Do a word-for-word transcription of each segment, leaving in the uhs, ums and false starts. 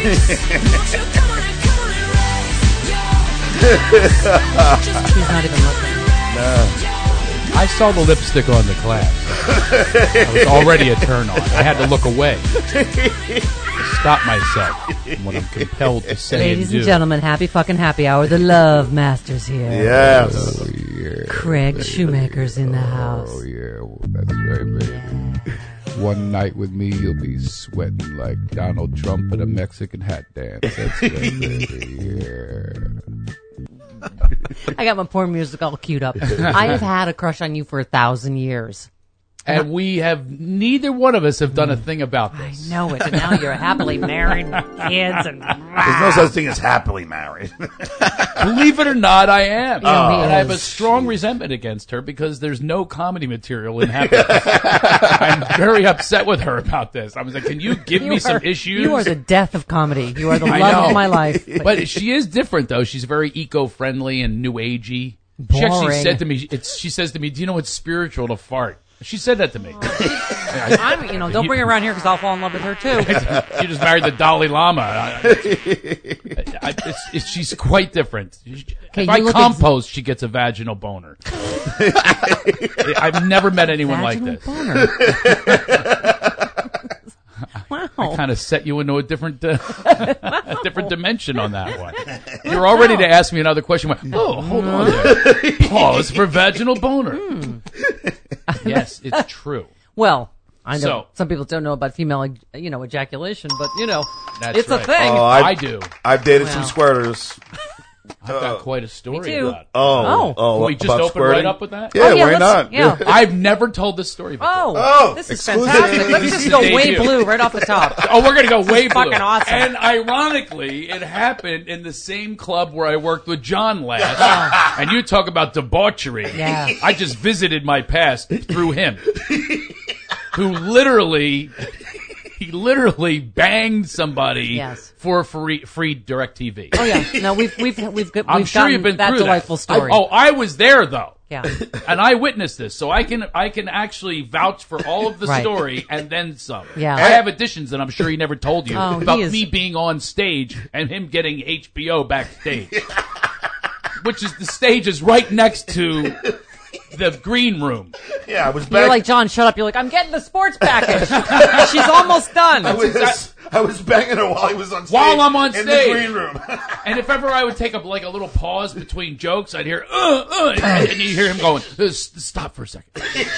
She's not even looking. No. I saw the lipstick on the class. I was already a turn on. I had to look away. Stop myself when I'm compelled to say Ladies and do. and gentlemen, happy fucking happy hour. The Love Masters here. Yes. Oh, yeah. Craig Shoemaker's in the house. Oh, yeah. Well, that's right, baby. One night with me, you'll be sweating like Donald Trump at a Mexican hat dance. That's right, baby. Yeah. I got my porn music all queued up. I have had a crush on you for a thousand years. And we have, neither one of us have done a thing about I this. know it, and now you're happily married with kids. And There's no such thing as happily married. Believe it or not, I am. Yeah, he and I have a is. strong resentment against her because there's no comedy material in Happiness. I'm very upset with her about this. I was like, can you give you me are, some issues? You are the death of comedy. You are the I love know. of my life. But she is different, though. She's very eco-friendly and new agey. She actually Boring. said to me, it's, she says to me, do you know it's spiritual to fart? She said that to me. I'm, you know, don't bring her around here because I'll fall in love with her too. She just married the Dalai Lama. I, I, it's, it's, she's quite different. Okay, if I you look compost, she gets a vaginal boner. I've never met anyone like Vaginal this. boner. Wow. I kind of set you into a different, uh, a different dimension on that one. You're all ready to ask me another question. Went, oh, hold on there. Pause for vaginal boner. Hmm. Yes, it's true. Well, I know So- some people don't know about female, you know, ejaculation, but you know, That's it's right. a thing. Oh, I, I- do. I've dated Wow. some squirters. I've got quite a story Me too. about it. Oh, Oh. oh, Can we just about open squirting? right up with that? Yeah, Oh, yeah, why let's- not? yeah. I've never told this story before. Oh, Oh, this is exclusive. fantastic. Let's This just is go the way debut. blue right off the top. Oh, we're gonna go way blue. fucking awesome. And ironically, it happened in the same club where I worked with John last. And you talk about debauchery. Yeah. I just visited my past through him, who literally, he literally banged somebody Yes. for free, free DirecTV. Oh yeah, no, we've we've we've we've I'm we've sure gotten you've been that through delightful that. story. I, oh, I was there though. Yeah. And I witnessed this, so I can I can actually vouch for all of the Right. story and then some. Yeah. I have additions that I'm sure he never told you Oh, he about is- me being on stage and him getting H B O backstage, which is the stage is right next to the green room. Yeah, I was You're back. like, John, shut up. You're like, I'm getting the sports package. She's almost done. I was, I was banging her while he was on stage. While I'm on in stage. the green room. And if ever I would take up like a little pause between jokes, I'd hear uh uh, and you hear him going, "Uh, s- stop for a second.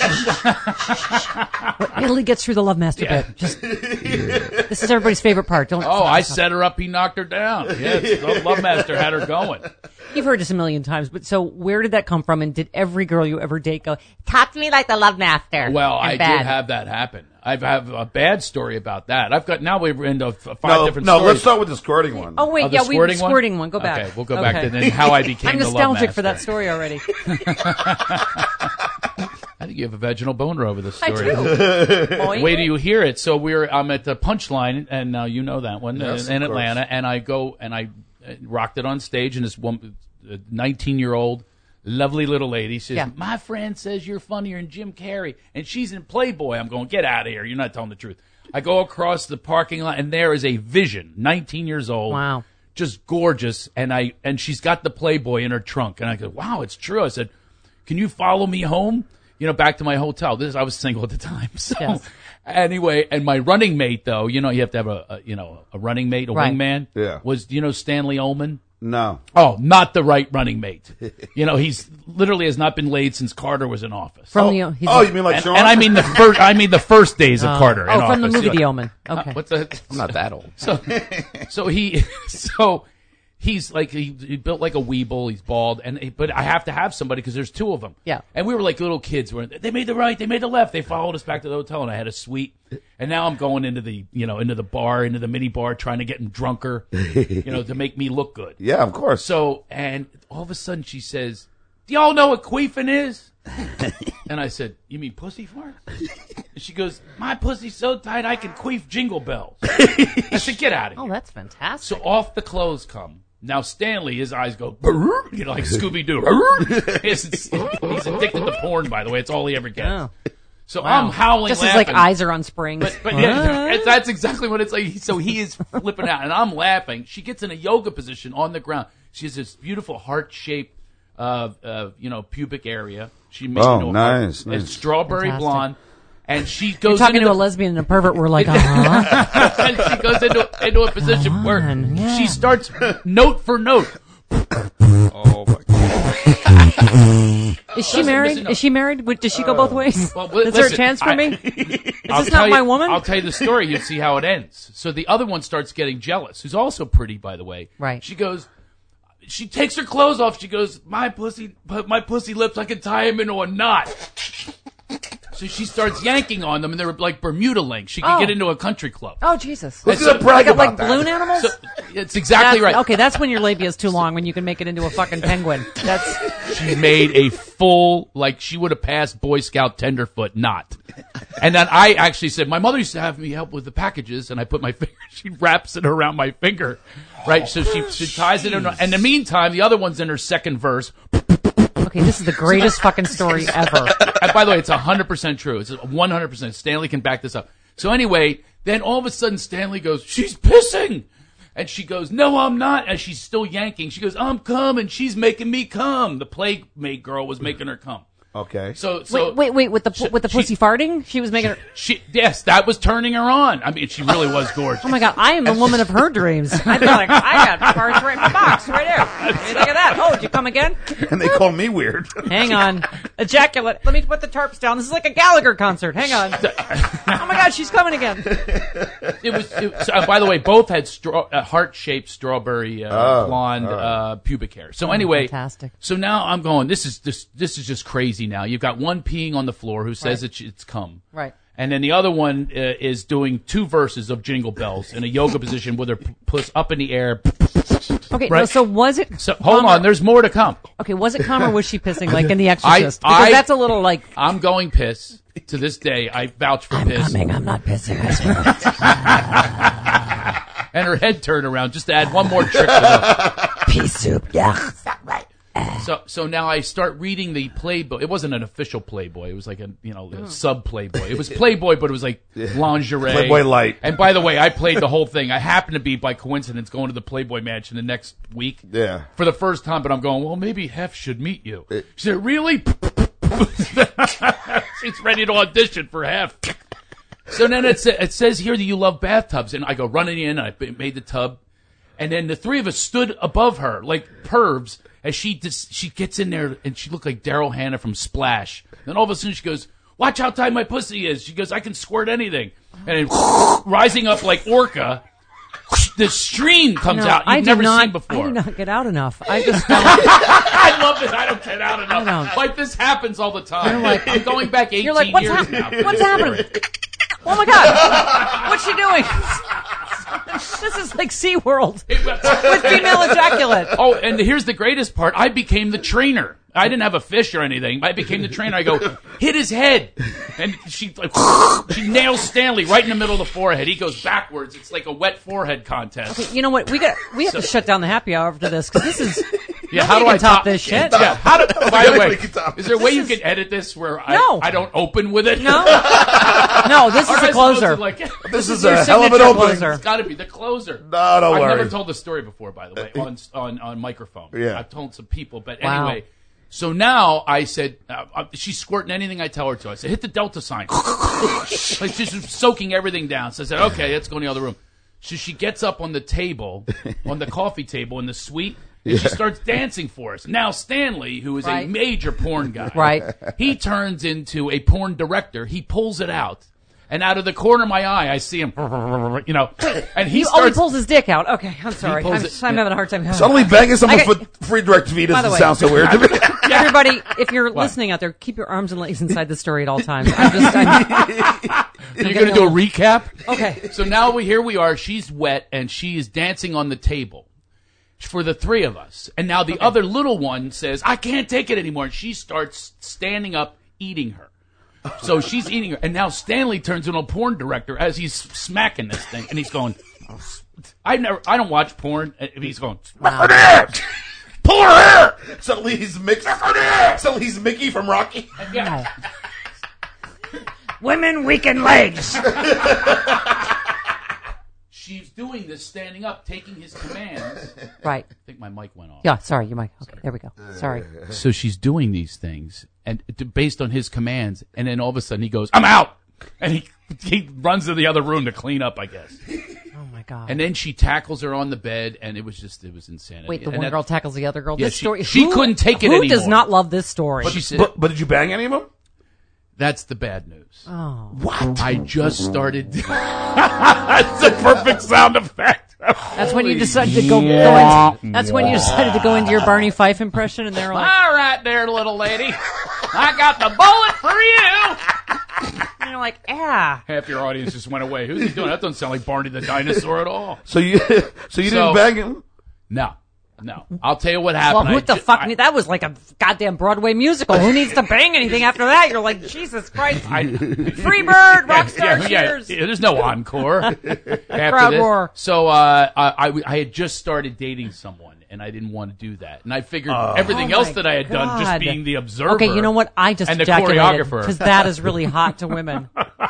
Until he gets through the love master Yeah. bit. Just, this is everybody's favorite part. Don't. Oh, I set her up. He knocked her down. Yes, the Love Master had her going. You've heard this a million times, but so where did that come from? And did every girl you ever date go, talk to me like the love master? Well, and I bad. did have that happen. I have a bad story about that. I've got now we're into f- five no, different no, stories. let's start with the squirting one. Oh wait, Oh, the yeah, we squirting one? squirting one. Go back. Okay, we'll go back Okay. to then how I became I'm the Love nostalgic for Master. that story already. I think you have a vaginal boner over this I story. do. Boing. Wait till you hear it. So we're I'm at the Punchline, and now you know that one Yes, uh, in of course. Atlanta, and I go and I uh, rocked it on stage, and this woman, nineteen year old, lovely little lady says, Yeah. "My friend says you're funnier than Jim Carrey, and she's in Playboy." I'm going, "Get out of here! You're not telling the truth." I go across the parking lot, and there is a Vision, nineteen years old. Wow. Just gorgeous, and I and she's got the Playboy in her trunk, and I go, "Wow, it's true." I said, "Can you follow me home? You know, back to my hotel." This I was single at the time, so Yes. anyway. And my running mate, though, you know, you have to have a, a you know a running mate, a Right. wingman. Yeah. Was do you know Stanley Ullman? No. Oh, not the right running mate. You know, he's literally has not been laid since Carter was in office. From Oh, the he's oh, you mean like and, Sean? and I mean the first. I mean the first days of Carter. in oh from the office. movie You know, The Omen. Okay. uh, what's the? I'm not that old. So, so he, so he's like he, he built like a weeble. He's bald, and but I have to have somebody because there's two of them. Yeah. And we were like little kids. Where they made the right, they made the left. They followed us back to the hotel, and I had a suite. And now I'm going into the you know into the bar, into the mini bar, trying to get him drunker, you know, to make me look good. Yeah, of course. So, and all of a sudden she says, "Do y'all know what queefing is?" And I said, "You mean pussy fart?" And she goes, "My pussy's so tight I can queef jingle bells." I said, "Get out of here." Oh, that's fantastic. So off the clothes come. Now Stanley, his eyes go, you know, like Scooby Doo. he's, he's addicted to porn, by the way. It's all he ever gets. Oh. So Wow. I'm howling, Just laughing. as like eyes are on springs. But, but yeah, it's, that's exactly what it's like. So he is flipping out, and I'm laughing. She gets in a yoga position on the ground. She has this beautiful heart-shaped, uh, uh, you know, pubic area. She made Oh, into a nice, heart. nice. It's strawberry Fantastic. blonde, and she You're goes talking into to a the, lesbian and a pervert. We're like, uh huh. and she goes into into a position Come where on, yeah. she starts note for note. Oh my god. Is she Doesn't married? listen to- Is she married? Would- Does she go both ways? Well, li- Is there a listen, chance for I- me? Is I'll this tell not you- my woman? I'll tell you the story. You'll see how it ends. So the other one starts getting jealous, who's also pretty, by the way. Right. She goes, she takes her clothes off. She goes, my pussy, my pussy lips, I can tie him into a knot. So she starts yanking on them, and they're like Bermuda links. She can Oh. get into a country club. Oh Jesus! Who's so- gonna brag Like, about like that? balloon animals? So it's exactly That's- right. Okay, that's when your labia is too long. When you can make it into a fucking penguin. That's She made a full, like she would have passed Boy Scout tenderfoot knot. And then I actually said, my mother used to have me help with the packages, and I put my finger, she wraps it around my finger, right? So she, she ties it in. And in the meantime, the other one's in her second verse. okay. This is the greatest fucking story ever. And by the way, it's one hundred percent true. It's one hundred percent. Stanley can back this up. So anyway, then all of a sudden Stanley goes, she's pissing. And she goes, no, I'm not. And she's still yanking. She goes, I'm coming. She's making me come. The playmate girl was making her come. Okay. So, so Wait, wait, wait. With the with the she- pussy farting, she was making her. She, yes, that was turning her on. I mean, she really was gorgeous. Oh my god, I am the woman of her dreams. I'd be like, I got farts right in my box, right there. What do you think of that? Oh, did you come again? And they call me weird. Hang on. Ejaculate. Let me put the tarps down. This is like a Gallagher concert. Hang on. Oh my god, she's coming again. It was. It, so, uh, by the way, both had straw, uh, heart-shaped strawberry uh, Oh, blonde oh. uh, pubic hair. So anyway, fantastic. So now I'm going. This is this. This is just crazy. Now you've got one peeing on the floor who says Right. it's, it's cum. Right. And then the other one uh, is doing two verses of Jingle Bells in a yoga position with her p- puss up in the air. Okay, Right. no, so was it? So hold on, there's more to come. Okay, was it cum or was she pissing like in The Exorcist? I- because I- that's a little like. I'm going piss. To this day, I vouch for piss. I'm not pissing. I swear. And her head turned around just to add one more trick to the Pea soup. Yeah. So, so now I start reading the Playboy. It wasn't an official Playboy. It was like a, you know, a sub Playboy. It was Playboy, but it was like lingerie. Playboy Light. And by the way, I played the whole thing. I happened to be, by coincidence, going to the Playboy Mansion the next week. Yeah. For the first time, but I'm going, well, maybe Hef should meet you. She said, really? She's ready to audition for Hef. So then it, sa- it says here that you love bathtubs. And I go running in, I b- made the tub. And then the three of us stood above her like pervs as she just, she gets in there and she looked like Daryl Hannah from Splash. Then all of a sudden she goes, watch how tight my pussy is. She goes, I can squirt anything. And then rising up like Orca, the stream comes No, out you've I did never not, seen before. I did not get out enough. I just felt I love it. I don't get out enough. I don't. Like this happens all the time. You're like- I'm going back eighteen You're like, what's, years hap- now. what's happening? Oh my god, what's she doing? This is like SeaWorld with female ejaculate. Oh, and here's the greatest part. I became the trainer. I didn't have a fish or anything. I became the trainer. I go, hit his head. And she like, she nails Stanley right in the middle of the forehead. He goes backwards. It's like a wet forehead contest. You know what? We got we have to shut down the happy hour after this because this is. Yeah, how do can I top this shit? Yeah, how do, by the way, We can top is there a way This you is- can edit this where I, No. I don't open with it? No, no, this Or is am I a supposed closer. to, like, This is your a hell of an signature opening. closer. It's got to be the closer. No, don't I've worry. never told the story before, by the way, on on, on microphone. Yeah. I've told some people, but Wow. anyway. So now I said, uh, uh, she's squirting anything I tell her to. I said, hit the delta sign. Like she's soaking everything down. So I said, okay, let's go in the other room. So she gets up on the table, on the coffee table in the suite, and she starts dancing for us. Now Stanley, who is Right. a major porn guy, Right. he turns into a porn director. He pulls it out. And out of the corner of my eye, I see him, you know, and he He only starts. pulls his dick out. Okay, I'm sorry. pulls I'm, it- I'm having a hard time. Suddenly banging someone I for got- free direct V By the doesn't way- sound so weird to me. Everybody, if you're listening out there, keep your arms and legs inside the story at all times. I'm just. I'm, You're going to do a recap? okay. So now we here we are. She's wet and she is dancing on the table for the three of us. And now the other little one says, "I can't take it anymore." And she starts standing up, eating her. So she's eating her, and now Stanley turns into a porn director as he's smacking this thing, and he's going, "I never, I don't watch porn." And he's going, Her hair! Pull her hair! Suddenly he's Mickey. Suddenly he's Mickey from Rocky. "Yeah." Women weaken legs. She's doing this standing up, taking his commands. Right. I think my mic went off. Yeah, sorry, you might. Okay, there we go. Sorry. So she's doing these things, and based on his commands, and then all of a sudden he goes, "I'm out," and he he runs to the other room to clean up, I guess. Oh my God. And then she tackles her on the bed, and it was just it was insanity. Wait, the and one that, girl tackles the other girl. Yeah, this she- story. she who- couldn't take it Who anymore. does not love this story? She said, But, but did you bang any of them? "That's the bad news." oh. What? I just started. That's the perfect sound effect. That's when you decided to go. go into, that's when you decided to go into your Barney Fife impression, and they're like, All right, there, little lady. I got the bullet for you. and you're like, ah. Half your audience just went away. Who's he doing? That doesn't sound like Barney the dinosaur at all. So you, so you So- didn't bang him? No, no. I'll tell you what Well, happened. who I the ju- fuck? I- need that was like a goddamn Broadway musical. Who needs to bang anything after that? You're like, Jesus Christ. Free Bird, Rockstar yeah, yeah, Cheers. yeah, there's no encore after crowd this. roar. So uh, I, I, I had just started dating someone, and I didn't want to do that. And I figured everything Oh else my that I had done, just God. being the observer. Okay, you know what? I just and the ejaculated choreographer. because that is really hot to women.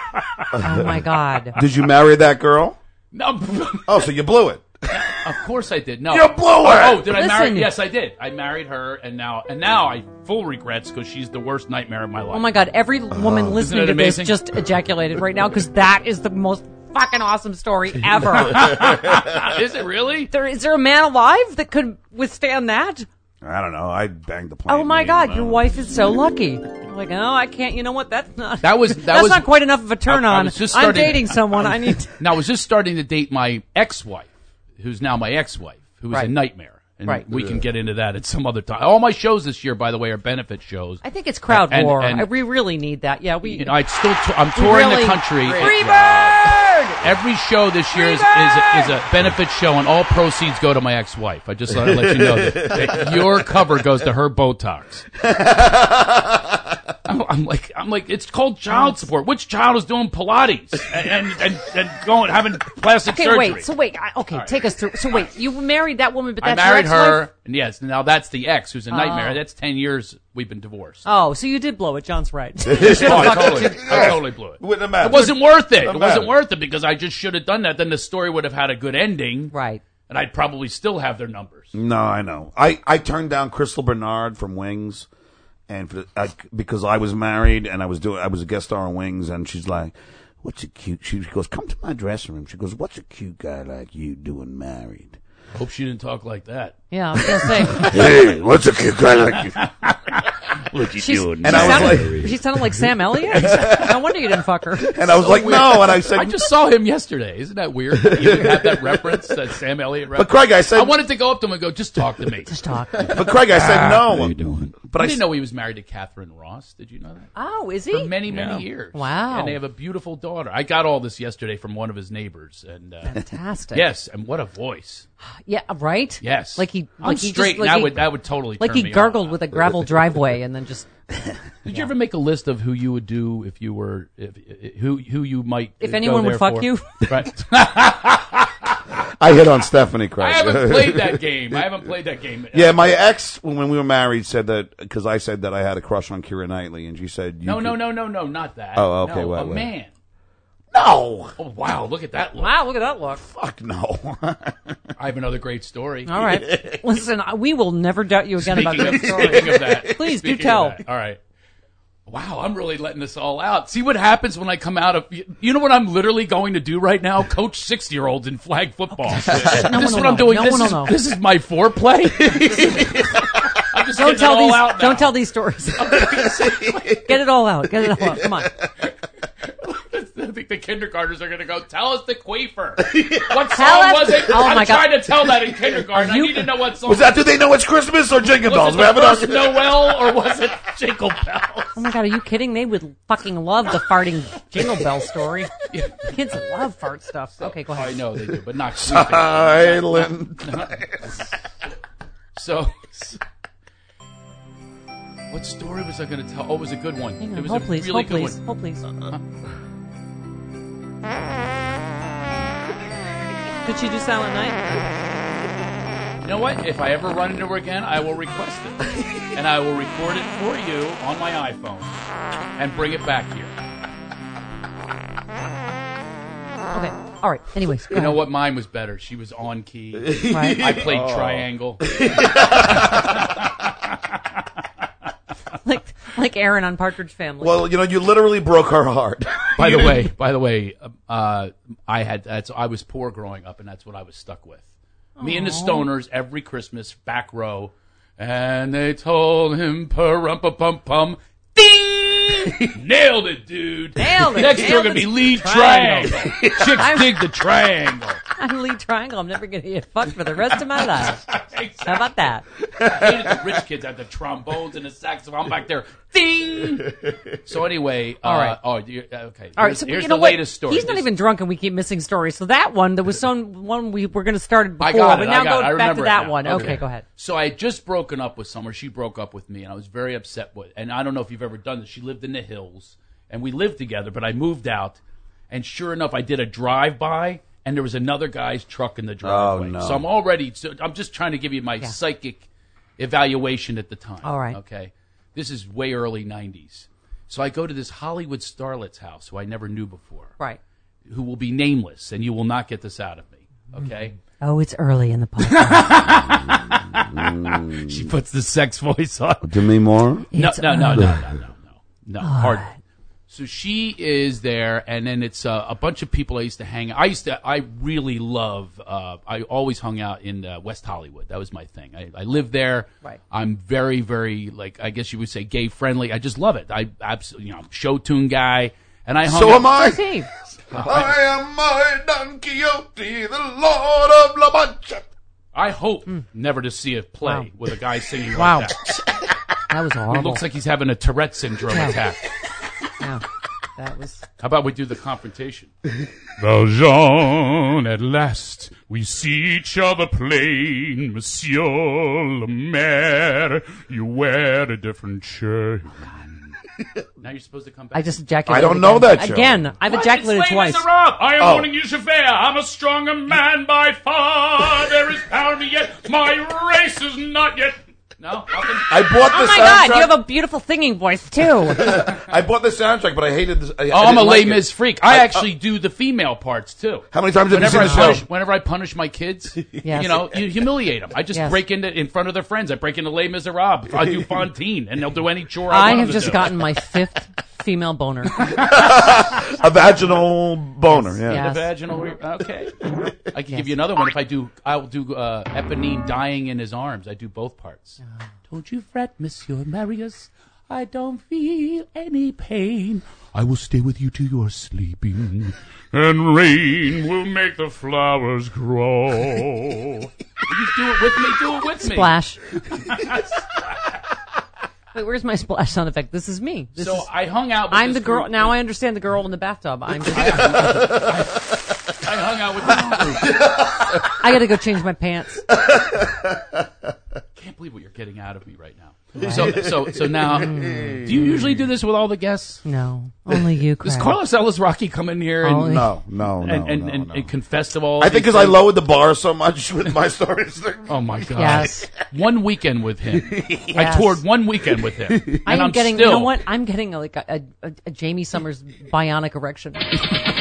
Oh my God. Did you marry that girl? No, Oh, so you blew it. of course I did. No, You blew Oh, it! oh, did I marry? Listen. Yes, I did. I married her, and now, and now I full regrets because she's the worst nightmare of my life. Oh my God. Every woman listening it to this amazing? just ejaculated right now because that is the most fucking awesome story ever. Is it really? there, is there a man alive that could withstand that? I don't know. I banged the plane. Oh my name, God, uh, your wife is so lucky. You're like, oh, I can't. You know what? That's not. That was- that that's was- not quite enough of a turn I- I on. was just I'm starting- dating someone. I need. To, Now I was just starting to date my ex-wife, who's now my ex-wife, who was Right. a nightmare. And Right. we can get into that at some other time. All my shows this year, by the way, are benefit shows. I think it's crowd And- war. and- I, we really need that. Yeah, we. You know, I still t- I'm we touring really- the country. Free Bird. Every show this year is, is, a, is a benefit show, and all proceeds go to my ex-wife. I just want to let you know that, that your cover goes to her Botox. I'm, I'm like, I'm like, it's called child support. Which child is doing Pilates and and, and, and going having plastic Okay, surgery? wait. So wait. I, okay, take us through. So wait, you married that woman, but I that's married your ex-wife? her, and yes, now that's the ex who's a nightmare. That's ten years we've been divorced. Oh, so you did blow it. John's right. Oh, I totally, I totally blew it. Wouldn't have mattered. It wasn't worth it. It Doesn't wasn't matter. worth it because I just should have done that. Then the story would have had a good ending, Right. and I'd probably still have their numbers. No, I know. I, I turned down Crystal Bernard from Wings, and for, I, because I was married and I was doing I was a guest star on Wings, and she's like, "What's a cute?" She goes, "Come to my dressing room." She goes, "What's a cute guy like you doing married?" Hope she didn't talk like that. Yeah, I was gonna say. Hey, what's a cute guy like you? What you She's, doing? she, And I was sounded, she sounded like Sam Elliott. No wonder you didn't fuck her. And I was like, "No," and I said, I just saw him yesterday. Isn't that weird? That you would have that reference, that Sam Elliott reference. But Craig, I said, I wanted to go up to him and go, just talk to me. Just talk. but Craig, I said no. How you doing? But I I didn't s- know he was married to Catherine Ross. Did you know that? Oh, is For he? many, many Yeah. years. Wow. And they have a beautiful daughter. I got all this yesterday from one of his neighbors. And uh, Fantastic. yes, and what a voice. Yeah. Right. Yes. Like he. I'm Like he straight, just, and like that he, would that would totally like turn he me gargled on. with a gravel driveway and then just. Did you ever make a list of who you would do if you were if, if who who you might If go anyone would there fuck for? you? Right. I hit on Stephanie, Craig. I haven't played that game. I haven't played that game. Yeah, my ex, when we were married, said that because I said that I had a crush on Keira Knightley, and she said, you No, could- no, no, no, no, not that. Oh, okay, No, wait, a wait. man. no, Oh, wow, look at that look. Wow, look at that look. fuck no." I have another great story. All right. Listen, we will never doubt you again about Speaking that of, story. speaking of that. Please do speaking tell. of that, All right. Wow, I'm really letting this all out. See what happens when I come out of. You know what I'm literally going to do right now? Coach sixty-year-olds in flag football. this is no, what no. I'm doing. No, this, no, is, no. this is my foreplay. I'm just Don't getting tell it all these. out now. Don't tell these stories. Get it all out. Get it all out. Come on. I think the kindergartners are going to go, tell us the queefer. What Tell song us- was it? Oh, I'm my God. trying to tell that in kindergarten. Are you- I need to know what song. Was that? Do they know it's Christmas or Jingle was Bells? it We the have it first on. Noel or was it Jingle Bells? Oh my God, are you kidding? They would fucking love the farting jingle bell story. Kids love fart stuff. Okay, go I ahead. know they do, but not queefing. Silent. So, what story was I going to tell? Oh, it was a good one. Hang on, It was hold a please, really hold good please, one. hold please. Could she do Silent Night? You know what? If I ever run into her again, I will request it. And I will record it for you on my iPhone and bring it back here. Okay. All right. Anyways, go You know ahead. what? Mine was better. She was on key. Right. I played triangle. like like Aaron on Partridge Family. Well, you know, you literally broke her heart. By the way, by the way, uh, I had that's I was poor growing up, and that's what I was stuck with. Me and the Stoners every Christmas, back row, and they told him pa-rum-pa-pum-pum, ding, nailed it, dude. Nailed it. Next year Nailed gonna be it. lead Triangle. triangle. Chicks dig the triangle. I'm Lee Triangle. I'm never going to get fucked for the rest of my life. Exactly. How about that? I hated the rich kids had the trombones and the saxophone. I'm back there, ding. So anyway, All right. Uh, oh, you- okay. All right, Here's, so here's you know the what? latest story. He's not This- even drunk, and we keep missing stories. So that one, there was some one we were going to start before, I got it. but now I got go it. I back remember to it that now. one. Okay. go ahead. So I had just broken up with someone. She broke up with me, and I was very upset with. And I don't know if you've ever done this. She lived in the hills, and we lived together. But I moved out, and sure enough, I did a drive-by, and there was another guy's truck in the driveway. Oh, no. So I'm already. So I'm just trying to give you my Yeah. psychic evaluation at the time. All right. Okay. This is way early nineties. So I go to this Hollywood starlet's house, who I never knew before, Right. who will be nameless, and you will not get this out of me. Okay. Oh, it's early in the podcast. She puts the sex voice on. Demi Moore? No, It's no, no, early. no, no, no, no, no. Hard. So she is there, and then it's uh, a bunch of people I used to hang. I used to. I really love. Uh, I always hung out in uh, West Hollywood. That was my thing. I, I lived there. Right. I'm very, very like. I guess you would say gay friendly. I just love it. I absolutely, you know, I'm a show tune guy, and I hung. So out, am I. Steve. I am my Don Quixote, the Lord of La Mancha. I hope never to see a play Wow. with a guy singing Wow. like that. That was It horrible. looks like he's having a Tourette syndrome Yeah. attack. Yeah. That was. How about we do the confrontation? Valjean, at last we see each other plain. Monsieur le Maire, you wear a different shirt. Now you're supposed to come back. I just ejaculated. I don't know again. that show. Again, I've What? ejaculated It's Les twice. Miserables. I am Oh. warning you, Javert. I'm a stronger man by far. There is power in me yet. My race is not yet. No? Nothing? I bought the Oh my soundtrack. God, you have a beautiful singing voice too. I bought the soundtrack, but I hated this. I, Oh, I I'm a didn't Les like it. Mis freak. I I- actually do the female parts, too. How many times have you Whenever seen I, the punish, show? whenever I punish my kids, Yes. you know, you humiliate them. I just Yes. break into in front of their friends. I break into Les Miserables. I do Fontaine, and they'll do any chore I, I want have them just to do. gotten my fifth female boner. A vaginal boner, yeah. Yeah. The vaginal. Re- okay, I can give you another one if I do. I'll do uh, Eponine dying in his arms. I do both parts. Don't you fret, Monsieur Marius. I don't feel any pain. I will stay with you till you are sleeping, and rain will make the flowers grow. You do it with me. Do it with me. Splash. Wait, where's my splash sound effect? This is me. This So is, I hung out. With I'm this the girl. group. Now I understand the girl in the bathtub. I'm just, I hung out with this group. I got to go change my pants. Can't believe what you're getting out of me right now. So, so, so now, do you usually do this with all the guests? No, only you, Does Craig. Carlos Ellis Rocky come in here and Only- No, no, no, and, and, no, and, no. and confess to all? I think these because I things? lowered the bar so much with my stories. Oh my god! Yes. One weekend with him. I Yes. toured one weekend with him. And I am I'm getting. Still, You know what? I'm getting like a, a, a, a Jamie Summers bionic erection. I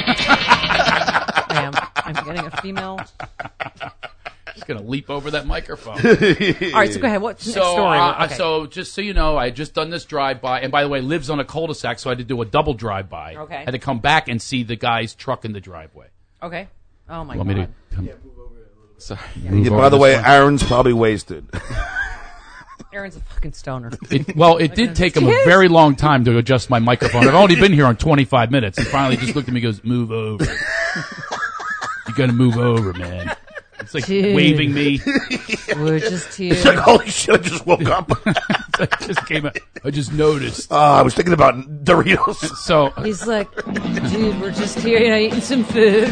am. I'm getting a female. Just gonna leap over that microphone. All right, so go ahead. What's the So, next story? uh, Okay. so just so you know, I had just done this drive-by, and by the way, lives on a cul-de-sac, so I had to do a double drive-by. Okay. Had to come back and see the guy's truck in the driveway. okay. Oh my Want god. me to come? Sorry. Yeah, by the way, Aaron's probably wasted. Aaron's a fucking stoner. It, well, it did take him a Yes. very long time to adjust my microphone. I've only been here on twenty-five minutes. He finally just looked at me and goes, move over. You gotta move over, man. It's like Dude. waving me. We're just here. It's like, holy shit, I just woke up. I just came out. I just noticed. Uh, I was thinking about Doritos. So, He's like, dude, we're just here, you know, eating some food.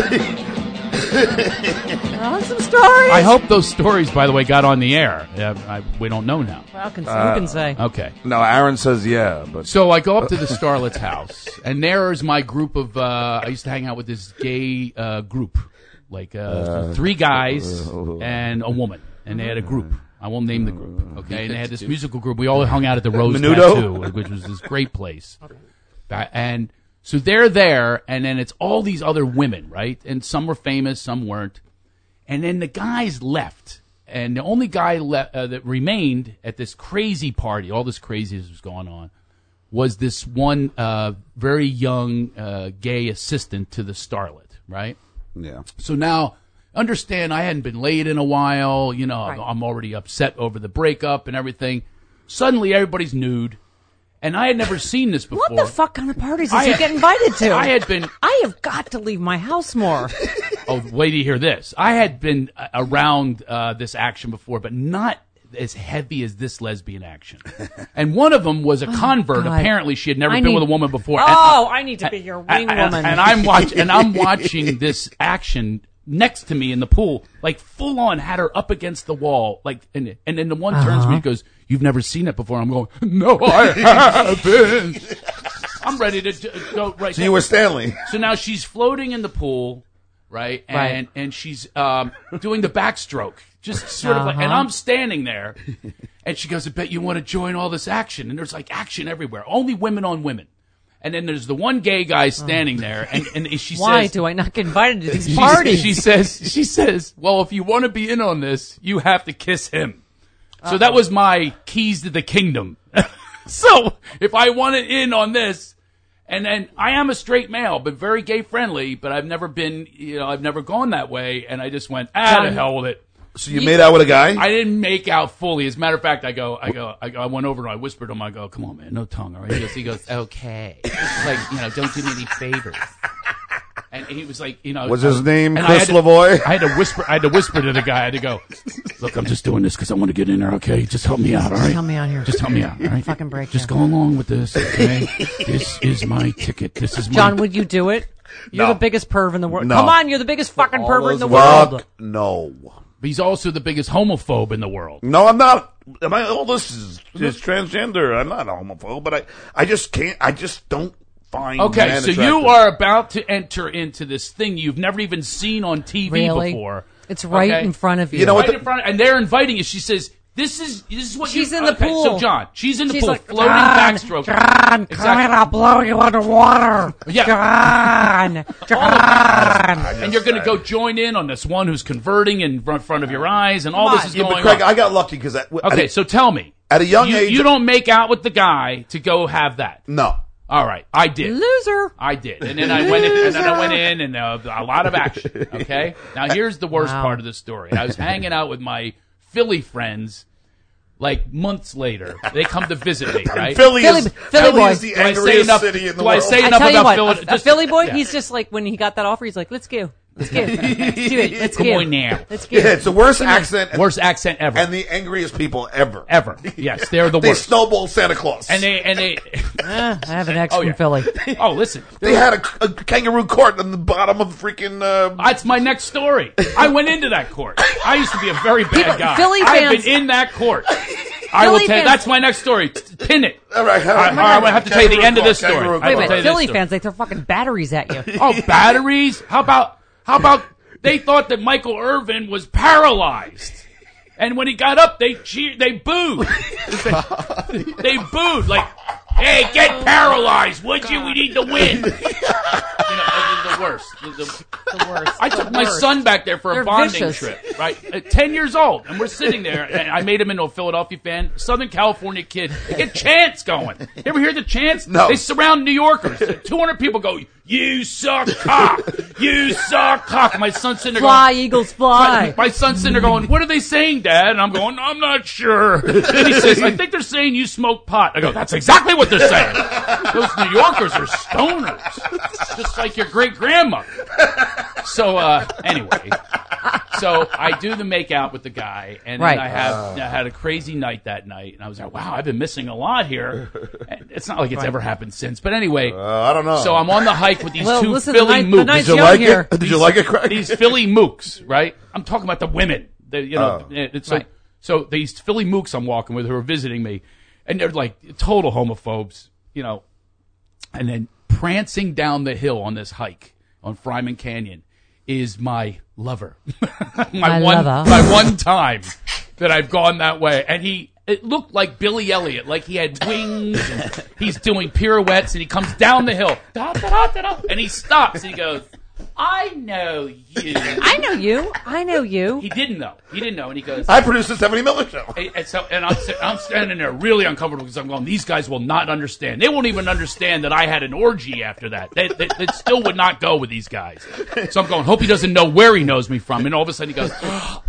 I want some stories. I hope those stories, by the way, got on the air. Uh, I, we don't know now. Well, can, who can say? Okay. No, Aaron says yeah, but So I go up to the Starlet's house, and there is my group of. Uh, I used to hang out with this gay uh, group, like uh, three guys and a woman, and they had a group. I won't name the group, okay? And they had this musical group. We all hung out at the Rose Menudo? Tattoo, which was this great place. Ba- And So they're there, and then it's all these other women, right? And some were famous, some weren't. And then the guys left, and the only guy le- uh, that remained at this crazy party, all this craziness was going on, was this one uh, very young uh, gay assistant to the starlet, right? Yeah. So now, understand, I hadn't been laid in a while. You know, Right. I'm already upset over the breakup and everything. Suddenly, everybody's nude, and I had never seen this before. What the fuck kind of parties I did you had- get invited to? I had been. I have got to leave my house more. Oh, wait to hear this. I had been uh, around uh, this action before, but not as heavy as this lesbian action. And one of them was a convert. God. Apparently, she had never I been need- with a woman before. Oh, I need to be your wing and, woman. And I'm watching. And I'm watching this action next to me in the pool, like full on, had her up against the wall, like, and and then the one turns to me and goes, "You've never seen it before." I'm going, "No, I haven't." I'm ready to j- go right. So you were Stanley. So now she's floating in the pool, right? And Right. and she's um, doing the backstroke, just sort of like. And Uh-huh. I'm standing there, and she goes, "I bet you want to join all this action." And there's like action everywhere, only women on women. And then there's the one gay guy standing there, and, and she Why says, do I not get invited to these she, parties? she says, she says, "Well, if you want to be in on this, you have to kiss him." So that was my keys to the kingdom. So if I wanted in on this, and then I am a straight male, but very gay friendly, but I've never been, you know, I've never gone that way, and I just went, ah, to John- hell with it. So you made out with a guy? I didn't make out fully. As a matter of fact, I go, I go, I, go, I went over and I whispered to him. I go, "Come on, man, no tongue, all right?" He goes, he goes, "Okay." Like, you know, don't do me any favors. And he was like, you know, Was his name and Chris I had to- Lavoie? I had to whisper. I had to whisper to the guy. I had to go, "Look, I'm just doing this because I want to get in there. Okay, just help me out. All right, Help me out here. Just help me out. All right, Fucking break Just down. go along with this. Okay, this is my ticket. This is my John, would you do it? You're No. the biggest perv in the world. No. Come on, you're the biggest fucking pervert in the Fuck world. no. But he's also the biggest homophobe in the world. No, I'm not. Am I, all this is just transgender. I'm not a homophobe, but I, I just can't, I just don't find Okay, men so attractive. you are about to enter into this thing you've never even seen on T V Really? before. It's right Okay? in front of you. You know what Right the- in front, and they're inviting you. She says, "This is this is what She's you." in the okay, pool. So John, she's in the She's pool, like, floating "John, backstroke. John, come here, I'll blow you underwater. Yeah. John, John. And you're going to go join in on this one who's converting in front front of your eyes, and all Come this on. is Yeah, going but Craig, on. I got lucky because Okay, so tell me, at a young you, age, you don't make out with the guy to go have that. no. All right, I did. Loser. I did, and then I went in, and then I went in, and uh, a lot of action. Okay, now here's the worst Wow. part of the story. I was hanging out with my Philly friends, like months later. They come to visit me, right? Philly, Philly- is, Philly Philly boy. is the Do I say angriest enough- city in the do I world. say I enough tell you about what, Philly- a, a just- Philly boy, yeah. he's just like, when he got that offer, he's like, let's go. Let's go. Let's do it. Let's Come go. on now. Let's go. Yeah, it's the worst accent and, Worst accent ever, and the angriest people ever. ever. Yes, they're the They worst. snowball Santa Claus. And they and they. Ah, I have an ex Oh, from yeah. Philly. Oh, listen. They had a, a kangaroo court on the bottom of freaking. Uh, That's my next story. I went into that court. I used to be a very bad People- guy. Philly I've fans- been in that court. I will Philly tell you, fans- that's my next story. T- Pin it. all right, all I, right. I'm gonna have to tell you the Kangaroo end of this court, story. kangaroo I Wait a will court. tell minute, you this Philly story. fans, they throw fucking batteries at you. Oh, batteries? How about how about they thought that Michael Irvin was paralyzed, and when he got up, they cheered, they booed, they, they booed like, "Hey, get paralyzed, would you? We need to win." You know, it was the worst. The- the- The worst. I The took my worst. son back there for a They're bonding vicious. trip, right? At ten years old, and we're sitting there, and I made him into a Philadelphia fan, Southern California kid. They get chants going. You ever hear the chants? No. They surround New Yorkers. two hundred people go, "You suck cock! You suck cock!" My son's sitting there Fly, going, Eagles, my, fly. my son's sitting there going, "What are they saying, Dad?" And I'm going, "I'm not sure." And he says, "I think they're saying you smoke pot." I go, "That's exactly what they're saying. Those New Yorkers are stoners, just like your great grandma." So uh, anyway, so I do the make out with the guy, and Right. then I have I had a crazy night that night, and I was like, "Wow, I've been missing a lot here." And it's not like it's ever happened since, but anyway. Uh, I don't know. So I'm on the hike with these Well, two listen, the Philly night- the mooks. night's Did you young like here. it? Did you like it, Craig? These Philly mooks, right? I'm talking about the women. They, you know, Oh. it's Right. like so these Philly mooks I'm walking with who are visiting me, and they're like total homophobes, you know. And then prancing down the hill on this hike on Fryman Canyon is my lover, my, My one, lover. my one time that I've gone that way, and he it looked like Billy Elliot, like he had wings and he's doing pirouettes and he comes down the hill. Da, da, da, da, da, and he stops and he goes, I know you. I know you. I know you. He didn't know. He didn't know. And he goes, I produced the Stephanie Miller Show. and, and so, and I'm, I'm standing there really uncomfortable because I'm going, these guys will not understand. They won't even understand that I had an orgy after that. They, they, it still would not go with these guys. So I'm going, hope he doesn't know where he knows me from. And all of a sudden he goes, oh,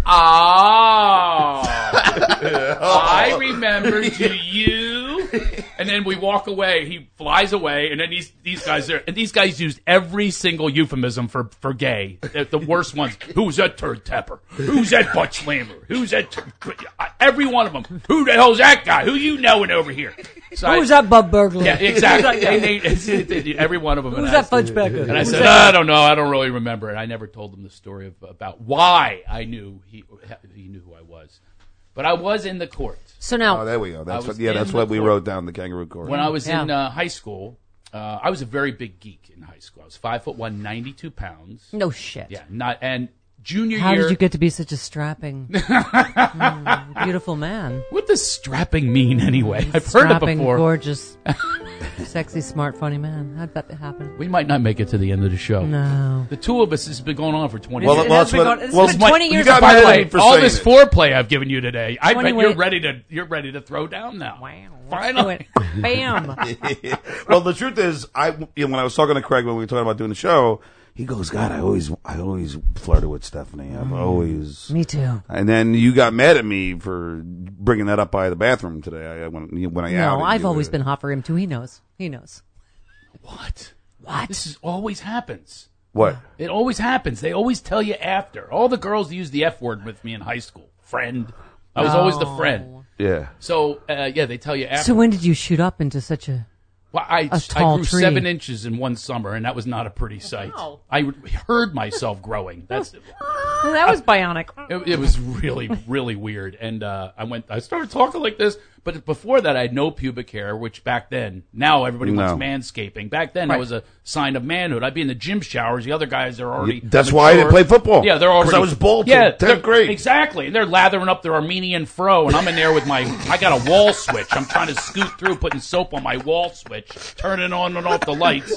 I remember, do you? And then we walk away. He flies away. And then these, these guys there, and these guys used every single euphemism for, for gay. The, the worst ones. Who's that turd tapper? Who's that butt slammer? Who's that? T- every one of them. Who the hell's that guy? Who you knowing over here? So Who's I, that bub burglar? Yeah, exactly. they, they, it's, it, it, every one of them. Who's and that I, fudge backer? And I Who's said, that? I don't know. I don't really remember. And I never told them the story of, about why I knew he he knew who I was. But I was in the court. So now, Oh, there we go. That's I was what. Yeah, in that's the what we court. wrote down in the Kangaroo Court. When I was Yeah. in uh, high school, uh, I was a very big geek in high school. I was five foot one, ninety-two pounds. no shit. Yeah, not and junior How year. did you get to be such a strapping, mm, beautiful man? What does strapping mean anyway? I've heard it Strapping, before. gorgeous, sexy, smart, funny man. How'd that happen? We might not make it to the end of the show. No. The two of us, this has been going on for twenty Well, years. It well, has that's been what- going- it's well, been my- twenty you years got of mad my at life. me for all saying this it. foreplay I've given you today. I bet twenty you're wait- ready to you're ready to throw down now. Wow. Finally. Bam. Well, the truth is, I you know, when I was talking to Craig when we were talking about doing the show, he goes, "God, I always, I always flirted with Stephanie. I've always." Me too. And then you got mad at me for bringing that up by the bathroom today. I, when when I No, outed I've you. always been hot for him too. He knows. He knows. What? What? This is always happens. What? It always happens. They always tell you after. All the girls used the F word with me in high school. Friend. I was always the friend. Yeah. So, uh, yeah, they tell you after. So when did you shoot up into such a? Well, I, A I tall grew tree. seven inches in one summer, and that was not a pretty sight. Wow. I heard myself growing. That's Well, that was bionic. it, it was really, really weird. And uh, I went. I started talking like this, but before that, I had no pubic hair. Which back then, now everybody No. wants manscaping. Back then, Right. that was a sign of manhood. I'd be in the gym showers. The other guys are already. That's why I didn't mature. play football. Yeah, they're already. 'Cause I was bald till Yeah, tenth they're- grade. Exactly, and they're lathering up their Armenian fro, and I'm in there with my. I got a wall switch. I'm trying to scoot through, putting soap on my wall switch, turning on and off the lights.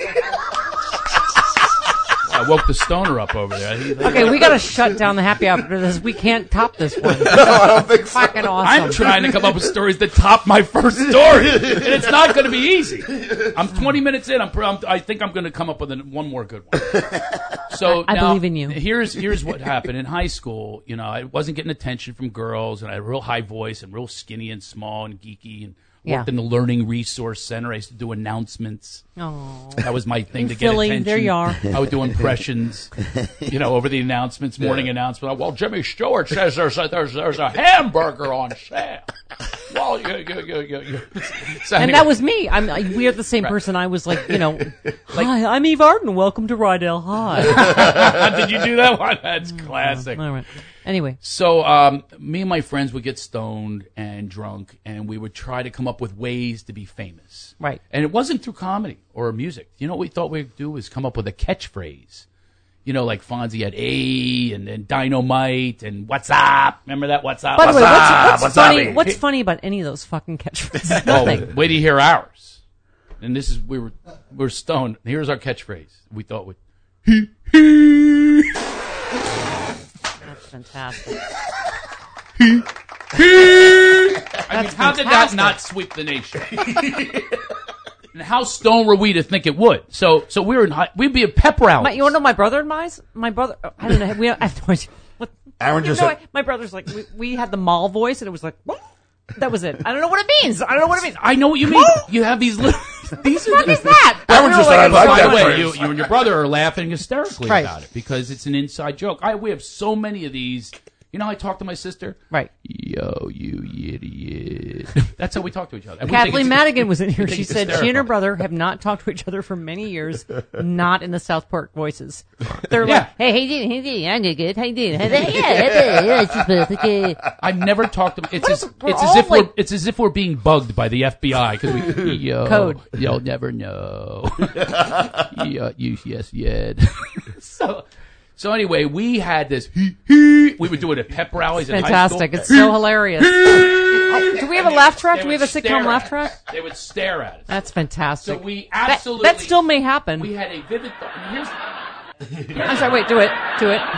I woke the stoner up over there. He- Okay, we got to shut down the happy hour after this. We can't top this one. No, I don't think so. Fucking awesome. I'm trying to come up with stories that top my first story, and it's not going to be easy. I'm twenty minutes in. I'm, I'm I think I'm going to come up with an, one more good one. So I now, believe in you. Here's here's what happened in high school. You know, I wasn't getting attention from girls, and I had a real high voice and real skinny and small and geeky, and worked Yeah. in the Learning Resource Center. I used to do announcements. Oh. That was my thing In to get Philly, attention. there you are. I would do impressions, you know, over the announcements, morning announcement. Well, Jimmy Stewart says there's a, there's there's a hamburger on sale. Well, you, you, you, you, you. So And anyway, that was me. I'm. I- We are the same person. I was like, you know, hi, I'm Eve Arden. Welcome to Rydell High. Did you do that one? That's classic. All right. Anyway, So, um, me and my friends would get stoned and drunk, and we would try to come up with ways to be famous. Right. And it wasn't through comedy or music. You know what we thought we'd do was come up with a catchphrase. You know, like Fonzie had A and then Dynamite and What's Up. Remember that? What's Up? by the way, What's what's, up? what's, what's funny? up? What's funny about any of those fucking catchphrases? Oh, Nothing. wait till you hear ours. And this is we were we were stoned. Here's our catchphrase. We thought would. That's fantastic. I mean, That's how did that fantastic. not sweep the nation? And how stoned were we to think it would? So, so we were in high, we'd be a pep rally. My, you want to know my brother and mine? My brother. I don't know. We. I have no idea. What, Aaron you just know, said- I- my brother's like we, we had the mall voice, and it was like that was it. I don't know what it means. I don't know what it means. I know what you mean. You have these little. These are What the, is that? Aaron We just were said, I like By that the way, phrase. you, you and your brother are laughing hysterically Right. about it because it's an inside joke. I we have so many of these. You know how I talk to my sister? Right. Yo, you idiot. That's how we talk to each other. And we think Kathleen it's- Madigan was in we here. think She it's said she and her hysterical. brother have not talked to each other for many years, not in the Southport voices. They're Yeah. like, hey, hey, dude, hey, dude, I'm good, how you doing? Hey, yeah, yeah, yeah, it's just perfect. I've never talked to. It's as, is- we're it's as all if we're like- it's as if we're being bugged by the F B I because we yo Code. You'll never know. Yeah, you yes yet. so so anyway, we had this. We would do it at pep rallies in high school. Fantastic. It's so hilarious. Oh, do we have a laugh track? They Do we have a would sitcom stare laugh at track? us. They would stare at us. That's fantastic. So we That- absolutely. That, still may happen. We had a vivid thought. And here's. I'm sorry, wait, do it. Do it.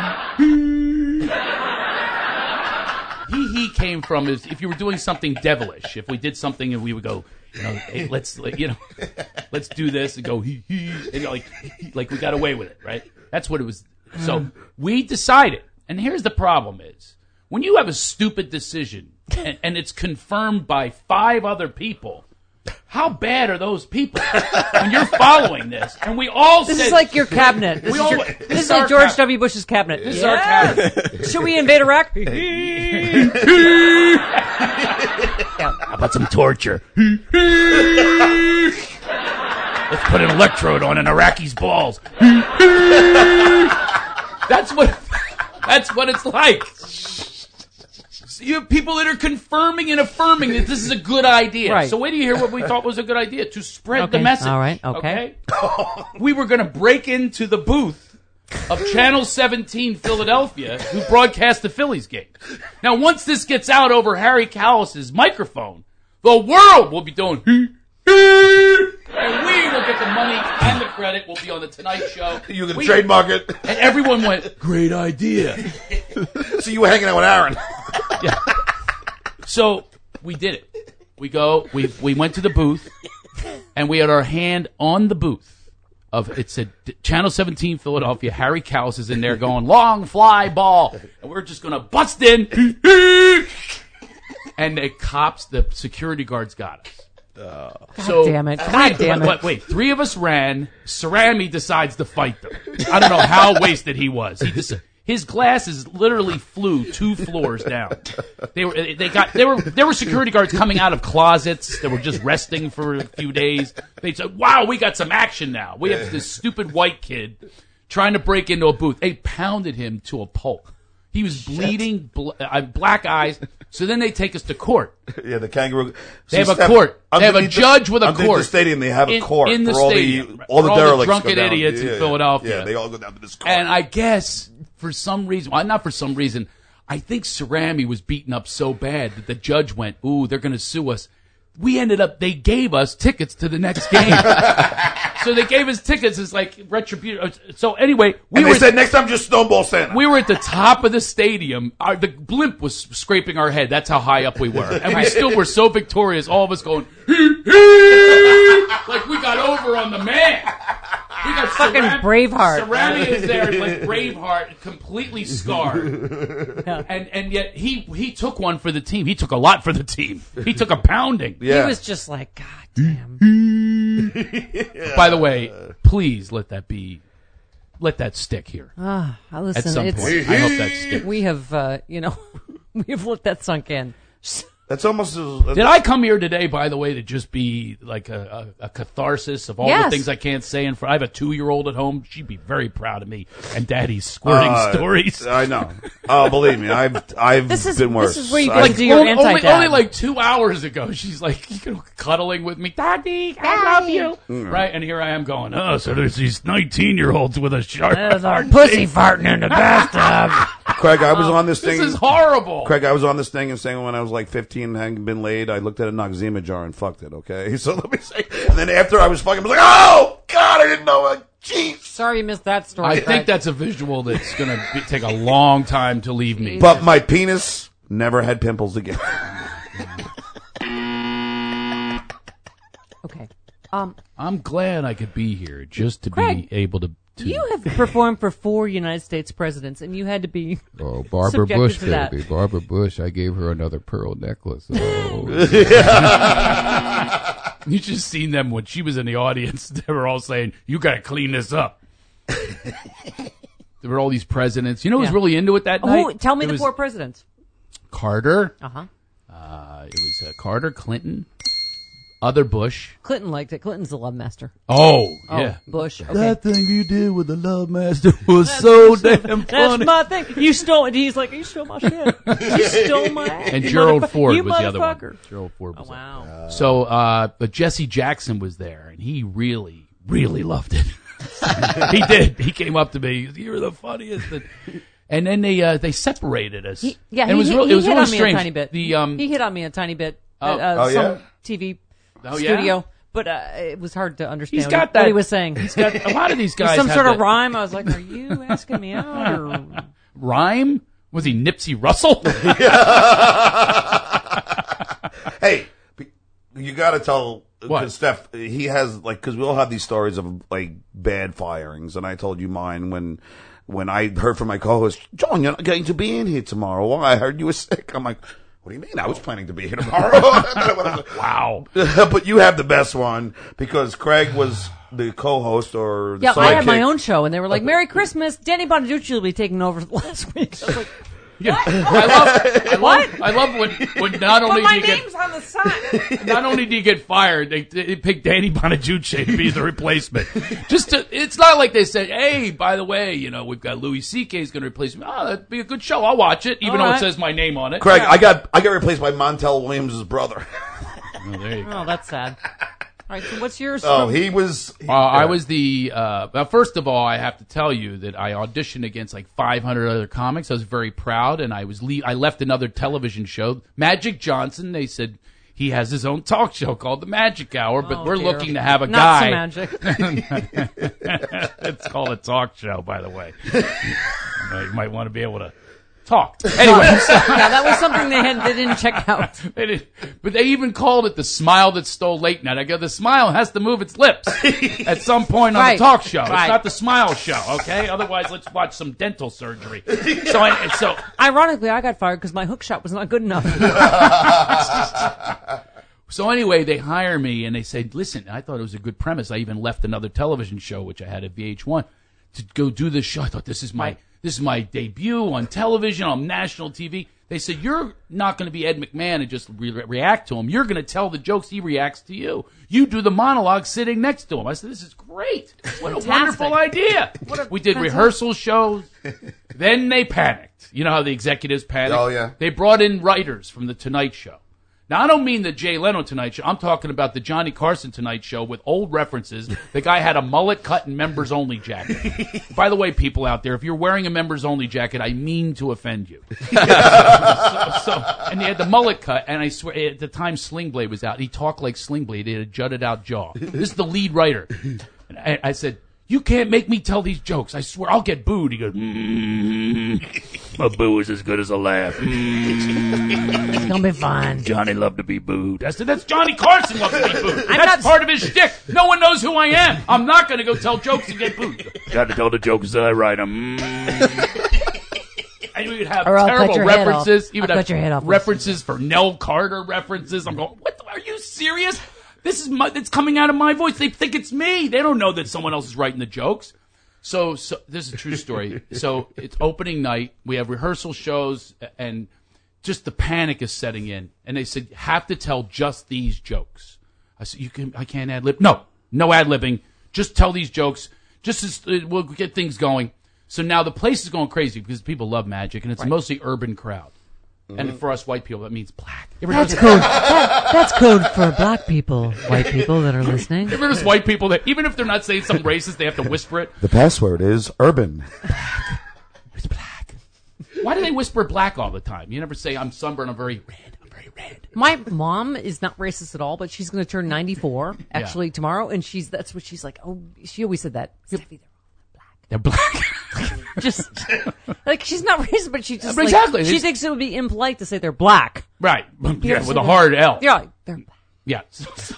He he came from is if you were doing something devilish. If we did something and we would go, you know, hey, let's like, you know, let's do this and go he he and you know, like like we got away with it, right? That's what it was. So we decided, and here's the problem: is when you have a stupid decision and, and it's confirmed by five other people. How bad are those people when you're following this? And we all This said, is like your cabinet. This We is, all- your, this this is is our like George cab- W. Bush's cabinet. This is our cabinet. Should we invade Iraq? Yeah. How about some torture? Let's put an electrode on an Iraqi's balls. That's what. That's what it's like. So you have people that are confirming and affirming that this is a good idea. Right. So wait till you hear what we thought was a good idea to spread the Okay. message. All right. Okay. Okay? We were going to break into the booth of Channel seventeen Philadelphia, who broadcast the Phillies game. Now, once this gets out over Harry Callis's microphone, the world will be doing, and we will get the money and the credit. We'll be on the Tonight Show. You can We- trademark it. And everyone went, great idea. So you were hanging out with Aaron. Yeah. So we did it. We go. We we went to the booth, and we had our hand on the booth of it said Channel seventeen Philadelphia. Harry Callis is in there going long fly ball, and we're just gonna bust in. And the cops, the security guards got us. God So, damn it. three- God damn it. Wait, wait, three of us ran. Cerami decides to fight them. I don't know how wasted he was. He just, his glasses literally flew two floors down. They were, they got, there were, there were security guards coming out of closets that were just resting for a few days. They said, "Wow, we got some action now. We have this stupid white kid trying to break into a booth." They pounded him to a pulp. He was bleeding, bl- uh, black eyes. So then they take us to court. Yeah, the kangaroo. They have a court. They have a judge with a underneath court. the stadium, they have a In- court in the for all stadium, the all the for all the derelicts drunken go down. idiots in Yeah, yeah. Philadelphia. Yeah, they all go down to this court. And I guess for some reason, well, not for some reason, I think Cerami was beaten up so bad that the judge went, "Ooh, they're going to sue us." We ended up, they gave us tickets to the next game. So they gave us tickets as like retribution. So anyway, we and were they said next time just snowball Santa. we were at the top of the stadium. Our, the blimp was scraping our head. That's how high up we were. And we still were so victorious, all of us going, like we got over on the man. We got Fucking Cerami- Braveheart. Cerami is there like Braveheart, completely scarred. And and yet he he took one for the team. He took a lot for the team. He took a pounding. yeah. He was just like, God damn. By the way, please let that be, let that stick here Ah, at listen, some it's, point. I hope that sticks. we have, uh, you know, we have let that sunk in. That's almost as, Did I come here today, by the way, to just be like a, a, a catharsis of all Yes. the things I can't say in front? I have a two-year-old at home. She'd be very proud of me and Daddy's squirting uh, stories. I know. Oh, believe me, I've I've This is- been worse. this is where you I- like do your only, only, anti-dad. only like two hours ago, she's like, you know, cuddling with me. Daddy, I love you. Mm. Right? And here I am going, oh, so there's these nineteen-year-olds with a sharp There's a hard pussy dick. farting in the bathtub. Craig, I was on this This thing. is horrible. Craig, I was on this thing and saying when I was like fifteen and hadn't been laid, I looked at a Noxzema jar and fucked it, okay? So let me say. And then after I was fucking, I was like, oh, God, I didn't know it. Jeez. Sorry you missed that story. I Craig. think that's a visual that's going to take a long time to leave me. But my penis never had pimples again. Okay. Um, I'm glad I could be here just to Craig, be able to. to you have performed for four United States presidents, and you had to be. Oh, Barbara Subjected Bush, to that. baby. Barbara Bush. I gave her another pearl necklace. Oh. You just seen them when she was in the audience. They were all saying, "You got to clean this up." There were all these presidents. You know who was Yeah. really into it that Oh, night? tell me It the was four presidents. Carter. Uh huh. Uh, it was uh, Carter, Clinton, other Bush. Clinton liked it. Clinton's the love master. Oh, Oh, yeah. Bush. Okay. That thing you did with the love master was so damn That's funny. my thing. You stole it. He's like, you stole my shit. You stole my. And Gerald motherfucker. Ford you was the other one. motherfucker. Gerald Ford Oh, was there. wow. So, uh, but Jesse Jackson was there, and he really, really loved it. He did. He came up to me. You're the funniest. And, And then they uh, they separated us. He, yeah, and he, it was he, real, he it was hit really on me strange. a tiny bit. The um, he hit on me a tiny bit Oh. at uh, Oh, some yeah? T V Oh, yeah? studio, but uh, it was hard to understand He's got what that- he was saying. he's got a lot of these guys. Some have sort of that rhyme. I was like, "Are you asking me out?" Or... rhyme. Was he Nipsey Russell? Hey, you got to tell What? because Steph, he has like because we all have these stories of like bad firings, and I told you mine when when I heard from my co-host, John, you're not going to be in here tomorrow. Why? I heard you were sick. I'm like, what do you mean? I was planning to be here tomorrow. Wow. But you have the best one because Craig was the co-host or the Yeah, I had my sidekick. own show, and they were like, "Merry Christmas, Danny Bonaducci will be taking over last week." I was like, Yeah. I love. I love. I love when when not "But only do my you get name's on the side." not only do you get fired, they, they pick Danny Bonaduce to be the replacement. Just to, it's not like they said, "Hey, by the way, you know, we've got Louis C K is going to replace me." Oh, that'd be a good show. I'll watch it, even All though right. it says my name on it. Craig, I got I got replaced by Montel Williams' brother. Oh, there you go. Oh, that's sad. All right, so what's yours? Oh, he was. Uh, I was the. Uh, well, first of all, I have to tell you that I auditioned against like five hundred other comics. I was very proud, and I was. Le- I left another television show, Magic Johnson. They said he has his own talk show called the Magic Hour, but Oh, we're dear. looking to have a Not guy. so magic. It's called a talk show, by the way. You might want to be able to talk. Anyway, so- Yeah, that was something they had. They didn't check out. They did- but they even called it the smile that stole late night. I go, the smile has to move its lips at some point on Right. the talk show. Right. It's not the smile show, okay? Otherwise, let's watch some dental surgery. So, I, so Ironically, I got fired because my hook shot was not good enough. So anyway, they hire me and they say, listen, I thought it was a good premise. I even left another television show, which I had at V H one, to go do this show. I thought this is my Right. this is my debut on television, on national T V. They said, you're not going to be Ed McMahon and just re- react to him. You're going to tell the jokes. He reacts to you. You do the monologue sitting next to him. I said, this is great. What a Fantastic. wonderful idea. What a we did fantastic- rehearsal shows. Then they panicked. You know how the executives panicked? Oh, yeah. They brought in writers from The Tonight Show. Now, I don't mean the Jay Leno Tonight Show. I'm talking about the Johnny Carson Tonight Show with old references. The guy had a mullet cut and members-only jacket. By the way, people out there, if you're wearing a members-only jacket, I mean to offend you. so, so, and he had the mullet cut, and I swear, at the time Sling Blade was out, he talked like Sling Blade. He had a jutted-out jaw. This is the lead writer. And I, I said, you can't make me tell these jokes. I swear, I'll get booed. He goes, mm, a boo is as good as a laugh. Mm. It's gonna be fun. Johnny loved to be booed. I said, that's Johnny Carson loved to be booed. I'm That's not- part of his shtick. No one knows who I am. I'm not going to go tell jokes and get booed. Got to tell the jokes that I write them. And you would have Or I'll cut terrible your head references. off. You would I'll have cut your head off. references for Nell Carter references. I'm going, what the, are you serious? This is my, it's coming out of my voice. They think it's me. They don't know that someone else is writing the jokes. So, so this is a true story. So it's opening night. We have rehearsal shows, and just the panic is setting in. And they said, you have to tell just these jokes. I said, you can, I can't ad lib. No, no ad libbing. Just tell these jokes. Just as, uh, we'll get things going. So now the place is going crazy because people love magic, and it's mostly urban crowd. And for us white people, that means black. You ever That's notice- code. That, that's code for black people, white people that are listening. You ever notice white people that even if they're not saying something racist, they have to whisper it? The password is urban. It's black. Why do they whisper black all the time? You never say, I'm sunburned, I'm very red, I'm very red. My mom is not racist at all, but she's going to turn ninety-four actually tomorrow, and she's that's what she's like. Oh, she always said that. Steffi, They're black. they're just like she's not racist, but she just But like, exactly. she It's- thinks it would be impolite to say they're black. Right. Yeah, so with a they're- hard L. Yeah, like, they're black. Yeah. So, so,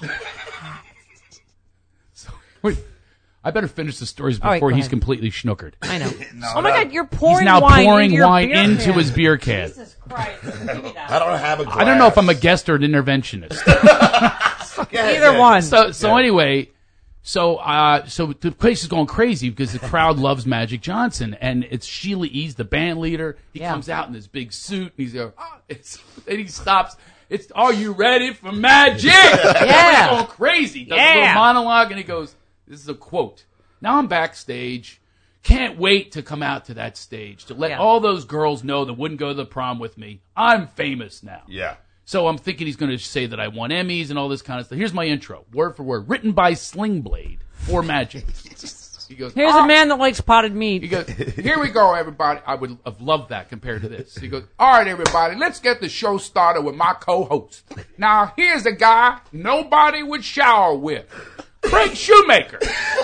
so- wait, I better finish the stories All right, before go he's ahead. completely schnookered. I know. oh my God, you're pouring He's now wine pouring into your wine beer into can. his beer can. Jesus Christ! Give me that. I don't have a glass. I don't know if I'm a guest or an interventionist. Either one. So, so anyway, so uh, so the place is going crazy because the crowd loves Magic Johnson, and it's Sheila E's the band leader. He Yeah. comes out in this big suit, and he's going, oh, it's, and he stops. It's, are you ready for magic? Yeah. He's going crazy. He does a Yeah. little monologue, and he goes, this is a quote. Now I'm backstage. Can't wait to come out to that stage to let Yeah. all those girls know that wouldn't go to the prom with me. I'm famous now. Yeah. So I'm thinking he's going to say that I won Emmys and all this kind of stuff. Here's my intro, word for word, written by Sling Blade for Magic. He goes, Here's "Oh." a man that likes potted meat. He goes, here we go, everybody. I would have loved that compared to this. He goes, all right, everybody, let's get the show started with my co-host. Now, here's a guy nobody would shower with. Craig Shoemaker.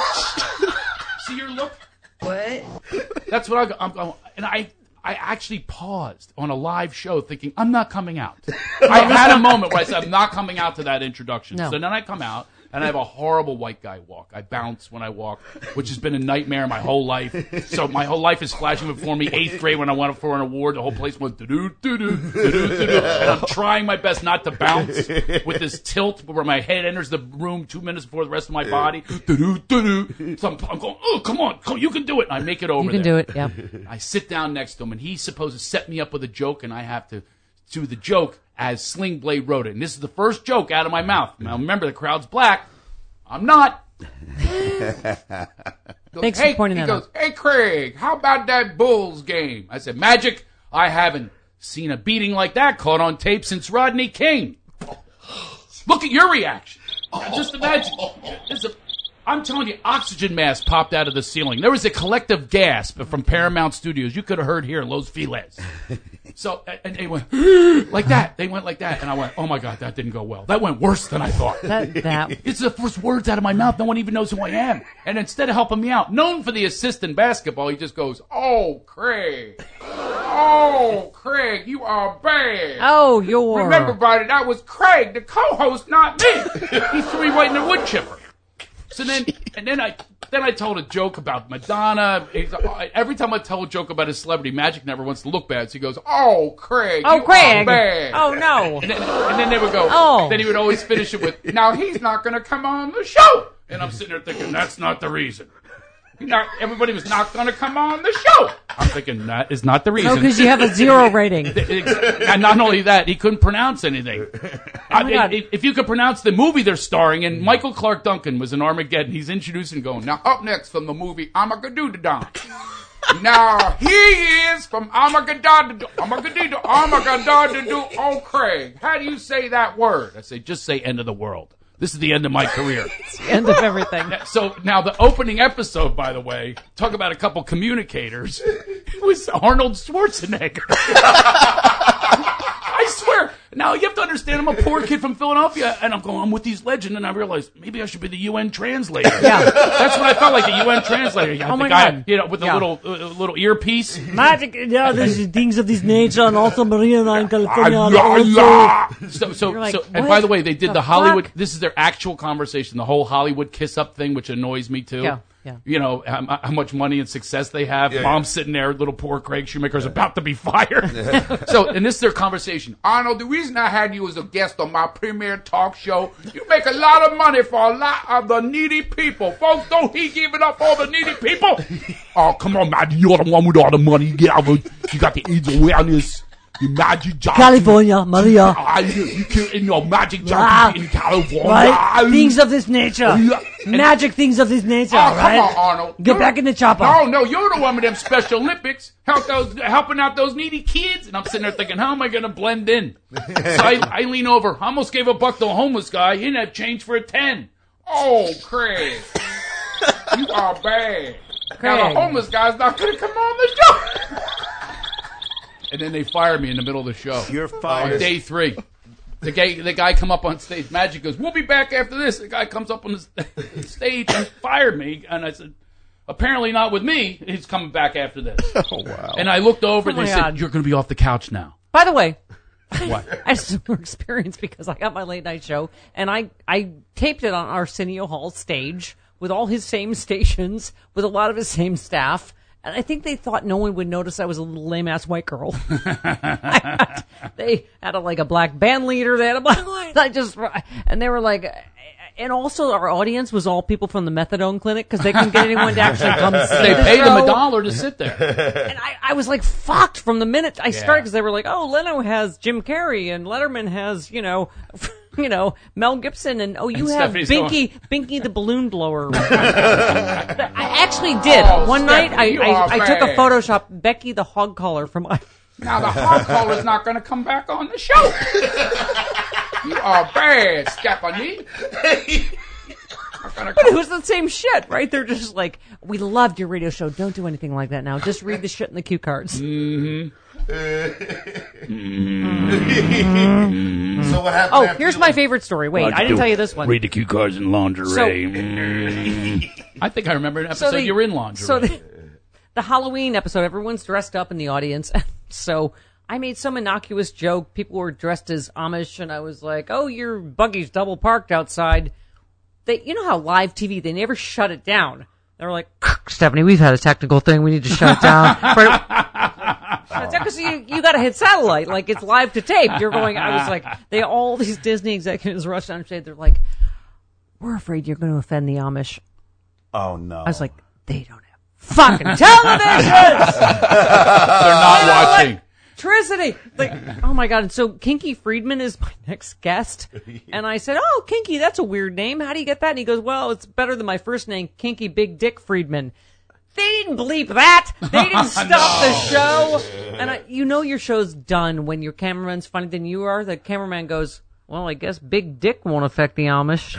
See your look? What? That's what I go. I'm going, and I, I actually paused on a live show thinking, I'm not coming out. I had a moment where I said, I'm not coming out to that introduction. No. So then I come out. And I have a horrible white guy walk. I bounce when I walk, which has been a nightmare my whole life. So my whole life is flashing before me. Eighth grade when I went for an award, the whole place went doo-doo, doo-doo, doo-doo, doo-doo. And I'm trying my best not to bounce with this tilt where my head enters the room two minutes before the rest of my body. Doo-doo, doo-doo. So I'm, I'm going, oh, come on, come, you can do it. And I make it over You can there. do it, yeah. I sit down next to him, and he's supposed to set me up with a joke, and I have to do the joke as Sling Blade wrote it. And this is the first joke out of my mouth. Now, remember, the crowd's black. I'm not. Goes, Thanks hey, for pointing he that goes, out. hey, Craig, how about that Bulls game? I said, Magic, I haven't seen a beating like that caught on tape since Rodney King. Look at your reaction. Now, just imagine. There's a, I'm telling you, oxygen mask popped out of the ceiling. There was a collective gasp from Paramount Studios. You could have heard here, Los Feliz. So, and they went like that. They went like that. And I went, oh, my God, that didn't go well. That went worse than I thought. That, that. It's the first words out of my mouth. No one even knows who I am. And instead of helping me out, known for the assist in basketball, he just goes, oh, Craig. Oh, Craig, you are bad. Oh, you're. Remember, buddy, that was Craig, the co-host, not me. He threw me right in the wood chipper. So then, and then I, then I told a joke about Madonna. Every time I tell a joke about a celebrity, Magic never wants to look bad. So he goes, "Oh, Craig, Oh, you Craig. are bad." Oh, no. And then, and then they would go. Oh. Then he would always finish it with, "Now he's not going to come on the show." And I'm sitting there thinking, that's not the reason. Not, everybody was not going to come on the show. I'm thinking that is not the reason. No, because you have a zero rating. And not only that, he couldn't pronounce anything. Oh my God. If, if you could pronounce the movie they're starring in, Michael Clark Duncan was in Armageddon. He's introducing going, now up next from the movie Armageddon. Now he is from Armageddon. Armageddon. Armageddon. Oh, Craig, how do you say that word? I say, just say end of the world. This is the end of my career. It's the end of everything. So now the opening episode, by the way, talk about a couple communicators. It was Arnold Schwarzenegger. I swear. Now you have to understand, I'm a poor kid from Philadelphia, and I'm going, I'm with these legends, and I realized maybe I should be the U N translator. Yeah. That's what I felt like, the U N translator. You have Oh the my guy, God. you know, with the Yeah. little uh, little earpiece. Magic, yeah, there's things of this nature, and also Maria and I in California. Ah, are la, also, la. So, so, You're like, so, and what by the way, they did the the, Hollywood. fuck? This is their actual conversation. The whole Hollywood kiss up thing, which annoys me too. Yeah, yeah. You know how, how much money and success they have. Mom's sitting there, little poor Craig Shoemaker's about to be fired. So, and this is their conversation. Arnold, the reason I had you as a guest on my premiere talk show, you make a lot of money for a lot of the needy people. Folks, don't he give it up for the needy people? Oh, come on, man. You're the one with all the money. You get out of, you got the AIDS awareness. You Magic Johnson. California, Maria. Ah, you, you kill in your Magic Ah, Johnson in California. Right? Things of this nature. Yeah. Magic things of this nature, Oh, right? come on, Arnold. Get You're- back in the chopper. No, no, you're the one with them Special Olympics, help those, helping out those needy kids. And I'm sitting there thinking, how am I going to blend in? So I, I lean over. I almost gave a buck to a homeless guy. He didn't have change for a ten. Oh, Craig, you are bad. Now Craig. the homeless guy's not going to come on the show. And then they fired me in the middle of the show. You're On fired. day three. The guy, the guy come up on stage. Magic goes, we'll be back after this. The guy comes up on the stage and fired me. And I said, apparently not with me. He's coming back after this. Oh, wow. And I looked over and Oh they my said, God. you're going to be off the couch now. By the way, What? I had a similar experience because I got my late night show and I, I taped it on Arsenio Hall stage with all his same stations, with a lot of his same staff. And I think they thought no one would notice I was a little lame ass white girl. I had, they had a, like a black band leader. They had a black. I just and they were like, and also our audience was all people from the methadone clinic because they couldn't get anyone to actually come see They the paid him show. a dollar to sit there. And I, I was like fucked from the minute I Yeah. started because they were like, oh, Leno has Jim Carrey and Letterman has, you know, you know, Mel Gibson and oh, you And have Stephanie's Binky, Binky the balloon blower. I actually did. Oh, One night I, Stephanie, you I, are I took a bad. Photoshop Becky the hog collar from Now the hog collar's not going to come back on the show. You are bad, Stephanie. But it was the same shit, right? They're just like, we loved your radio show. Don't do anything like that now. Just read the shit in the cue cards. Mm-hmm. Mm-hmm. So what happened? Oh, after here's you my left? favorite story. Wait, I didn't tell you this one. Read the cue cards in lingerie. So- Mm. I think I remember an episode So the- you were in lingerie. So the, the Halloween episode, everyone's dressed up in the audience. So I made some innocuous joke. People were dressed as Amish, and I was like, "Oh, your buggy's double parked outside." They, you know how live T V, they never shut it down. They were like, "Stephanie, we've had a technical thing. We need to shut it down." Because you you got to hit satellite, like it's live to tape. You're going. I was like, they all these Disney executives rushed on stage. They're like, "We're afraid you're going to offend the Amish." Oh no! I was like, they don't have fucking television. They're not watching. Electricity. Like, oh my God. And so Kinky Friedman is my next guest. And I said, oh, Kinky, that's a weird name. How do you get that? And he goes, well, it's better than my first name, Kinky Big Dick Friedman. They didn't bleep that. They didn't stop the show. And I, you know your show's done when your cameraman's funnier than you are. The cameraman goes, well, I guess Big Dick won't affect the Amish.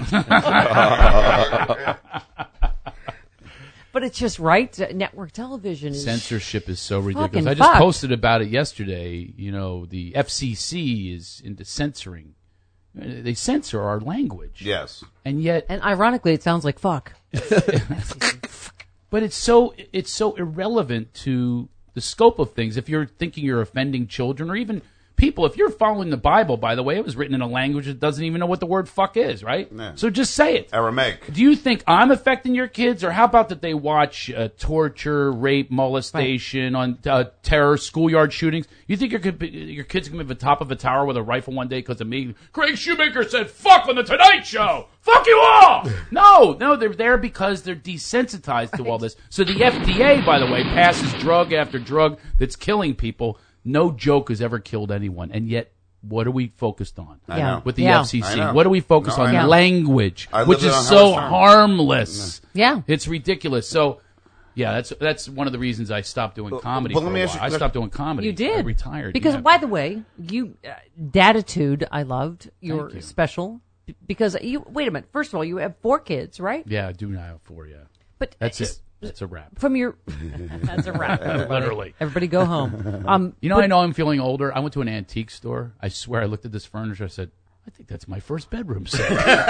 But it's just right. Network television is Censorship is so ridiculous. fucking I just fucked. posted about it yesterday. You know, the F C C is into censoring. They censor our language. Yes. And yet, And ironically, it sounds like fuck. but it's so it's so irrelevant to the scope of things. If you're thinking you're offending children or even people, if you're following the Bible, by the way, it was written in a language that doesn't even know what the word fuck is, right? Yeah. So just say it. Aramaic. Do you think I'm affecting your kids, or how about that they watch uh, torture, rape, molestation, on uh, terror, schoolyard shootings? You think your, kid- your kids can be at the top of a tower with a rifle one day because of me? Craig Shoemaker said, fuck on the Tonight Show! Fuck you all! No, no, they're there because they're desensitized to all this. So the F D A, by the way, passes drug after drug that's killing people. No joke has ever killed anyone, and yet, what are we focused on? I Yeah. know. With the Yeah. F C I C, know. what do we focus No, I on? know. Language, I which lived is on so Howard Stern. harmless. Yeah. It's ridiculous. So, yeah, that's that's one of the reasons I stopped doing comedy. but for let a me ask while. you- I stopped doing comedy. You did. I retired. Because, yeah. by the way, you, uh, Datitude, I loved your Thank you. special. b- Because you, wait a minute. First of all, you have four kids, right? Yeah, I do now have four. Yeah, But that's it's- it. That's a wrap. From your, that's a wrap. Everybody. Literally. Everybody go home. Um, You know, I know I'm feeling older. I went to an antique store. I swear, I looked at this furniture. I said, I think that's my first bedroom set.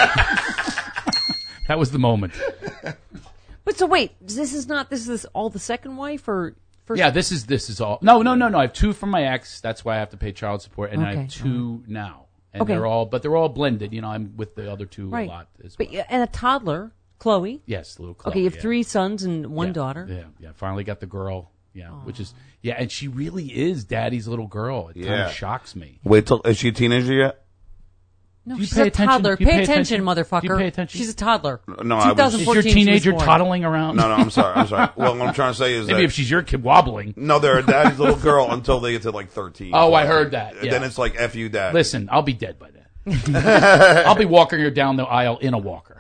That was the moment. but so wait, this is not, this is all the second wife or first? Yeah, this is this is all. No, no, no, no. I have two from my ex. That's why I have to pay child support, and I Okay. have two now, and Okay. they're all, but they're all blended. You know, I'm with the other two Right. a lot as well. But, yeah, and a toddler, Chloe. Yes, little Chloe. Okay, you have yeah. three sons and one Yeah, daughter. Yeah, yeah. Finally got the girl. Yeah, which is yeah, and she really is daddy's little girl. It kind Yeah. of shocks me. Wait till is she a teenager yet? No, Do you she's pay a attention? toddler. Do you Pay, pay attention, attention? motherfucker. Do you pay attention? She's a toddler. No, I was- Is your twenty fourteen, she was teenager born. toddling around? No, no, I'm sorry, I'm sorry. Well, what I'm trying to say is Maybe that if she's your kid wobbling. no, they're a daddy's little girl until they get to like thirteen. Oh, I heard that, And yeah. Then it's like F you, dad. Listen, I'll be dead by then. I'll be walking her down the aisle in a walker.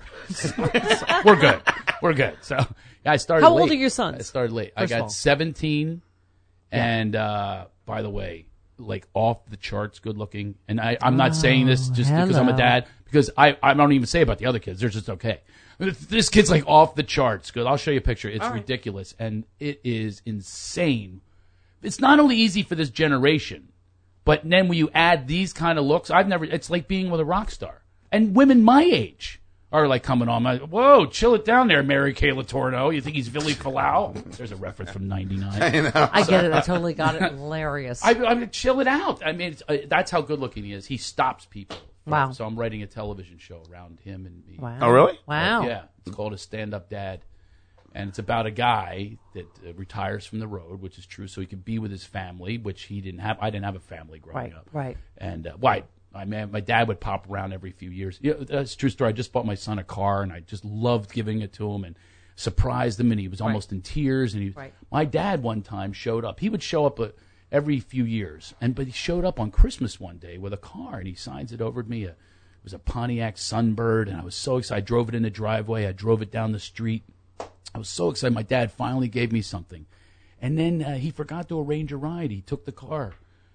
We're good. We're good. So yeah, I started. How late. old are your sons? I started late. I First of all. got seventeen, and uh, by the way, like off the charts, good looking. And I, I'm not saying this just because I'm a hello. dad, because I, I don't even say about the other kids. They're just okay. This kid's like off the charts. Good. I'll show you a picture. It's ridiculous, and it is insane. It's not only easy for this generation, but then when you add these kind of looks, I've never. It's like being with a rock star, and women my age are like coming on. My, whoa, chill it down there, Mary Kay Letourneau. You think he's Billy Palau? There's a reference from ninety-nine. I get it. I totally got it. Hilarious. I, I mean, chill it out. I mean, it's, uh, that's how good looking he is. He stops people. Wow. So I'm writing a television show around him and me. wow. Oh, really? Wow. Yeah, it's called A Stand-Up Dad, and it's about a guy that uh, retires from the road, which is true, so he can be with his family, which he didn't have. I didn't have a family growing Right, up. right. And uh, why? I mean, my dad would pop around every few years. Yeah, that's a true story. I just bought my son a car, and I just loved giving it to him and surprised him, and he was almost in tears. And he, Right. my dad one time showed up. He would show up uh, every few years, and but he showed up on Christmas one day with a car, and he signs it over to me. Uh, it was a Pontiac Sunbird, and I was so excited. I drove it in the driveway. I drove it down the street. I was so excited. My dad finally gave me something. And then uh, he forgot to arrange a ride. He took the car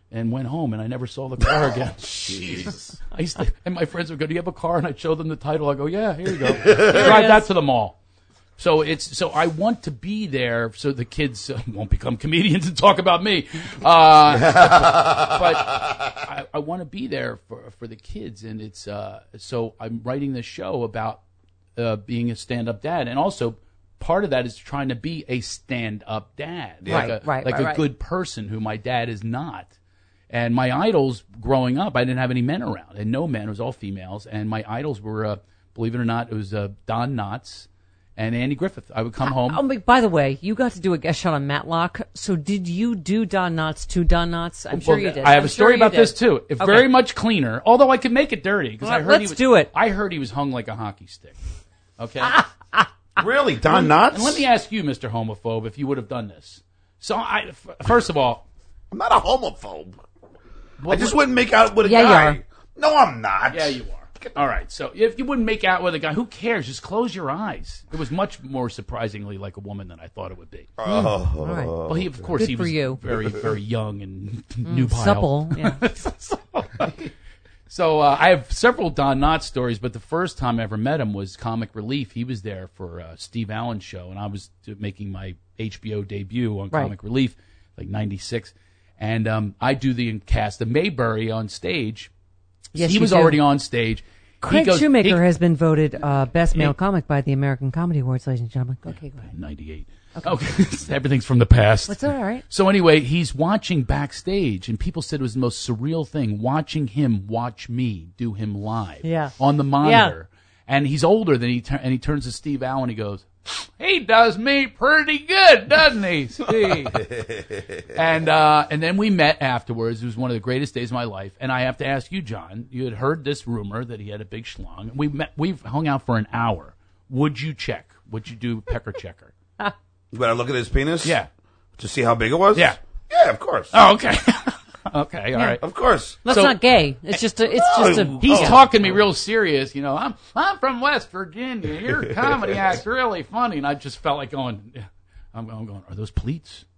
and went home, and I never saw the car again. Jesus. I used to, and my friends would go, "Do you have a car?" And I'd show them the title. I go, "Yeah, here you go." Drive that to the mall. So it's so I want to be there so the kids uh, won't become comedians and talk about me. Uh, but I, I want to be there for for the kids, and it's uh, so I'm writing this show about uh, being a stand-up dad, and also part of that is trying to be a stand-up dad, Right, like a, right, like right, a right. good person who my dad is not. And my idols growing up, I didn't have any men around, and no men. It was all females, and my idols were, uh, believe it or not, it was uh, Don Knotts and Andy Griffith. I would come home. Oh, but by the way, you got to do a guest shot on Matlock. So did you do Don Knotts to Don Knotts? I'm sure Well, you did. I have I'm a story sure you about did. this too. If Okay. very much cleaner, although I could make it dirty because Well, I heard he let's was, do it. I heard he was hung like a hockey stick. Okay. Really? Don Knotts? And let me ask you, Mister Homophobe, if you would have done this. So, I, f- first of all, I'm not a homophobe. I just wouldn't make out with a Yeah, you guy. are. No, I'm not. yeah, you are. All right. So, if you wouldn't make out with a guy, who cares? Just close your eyes. It was much more surprisingly like a woman than I thought it would be. Oh. All right. Well, he of course Good he for was you. very very young and nubile. Supple. Yeah. So uh, I have several Don Knotts stories, but the first time I ever met him was Comic Relief. He was there for uh, Steve Allen's show, and I was uh, making my H B O debut on Right. Comic Relief, like ninety-six. And um, I do the cast of Mayberry on stage. Yes, he you was do. already on stage. He Craig goes- Shoemaker he- has been voted uh, best male He- comic by the American Comedy Awards, ladies and gentlemen. Okay, go ahead. ninety-eight. Okay. Everything's from the past. That's all right. So anyway, he's watching backstage, and people said it was the most surreal thing, watching him watch me do him live Yeah. on the monitor. And he's older than he tur- and he turns to Steve Allen. He goes, "He does me pretty good, doesn't he, Steve?" and uh, and then we met afterwards. It was one of the greatest days of my life. And I have to ask you, John, you had heard this rumor that he had a big schlong. We met. We've hung out for an hour. Would you check? Would you do pecker checker? You better look at his penis? Yeah. To see how big it was? Yeah. Yeah, of course. Oh, okay. Okay, all right. Of course. That's So- not gay. It's just a. It's just a. He's yeah. talking to me real serious, you know. I'm I'm from West Virginia. Your comedy act's really funny, and I just felt like going. Yeah. I'm, I'm going. Are those pleats?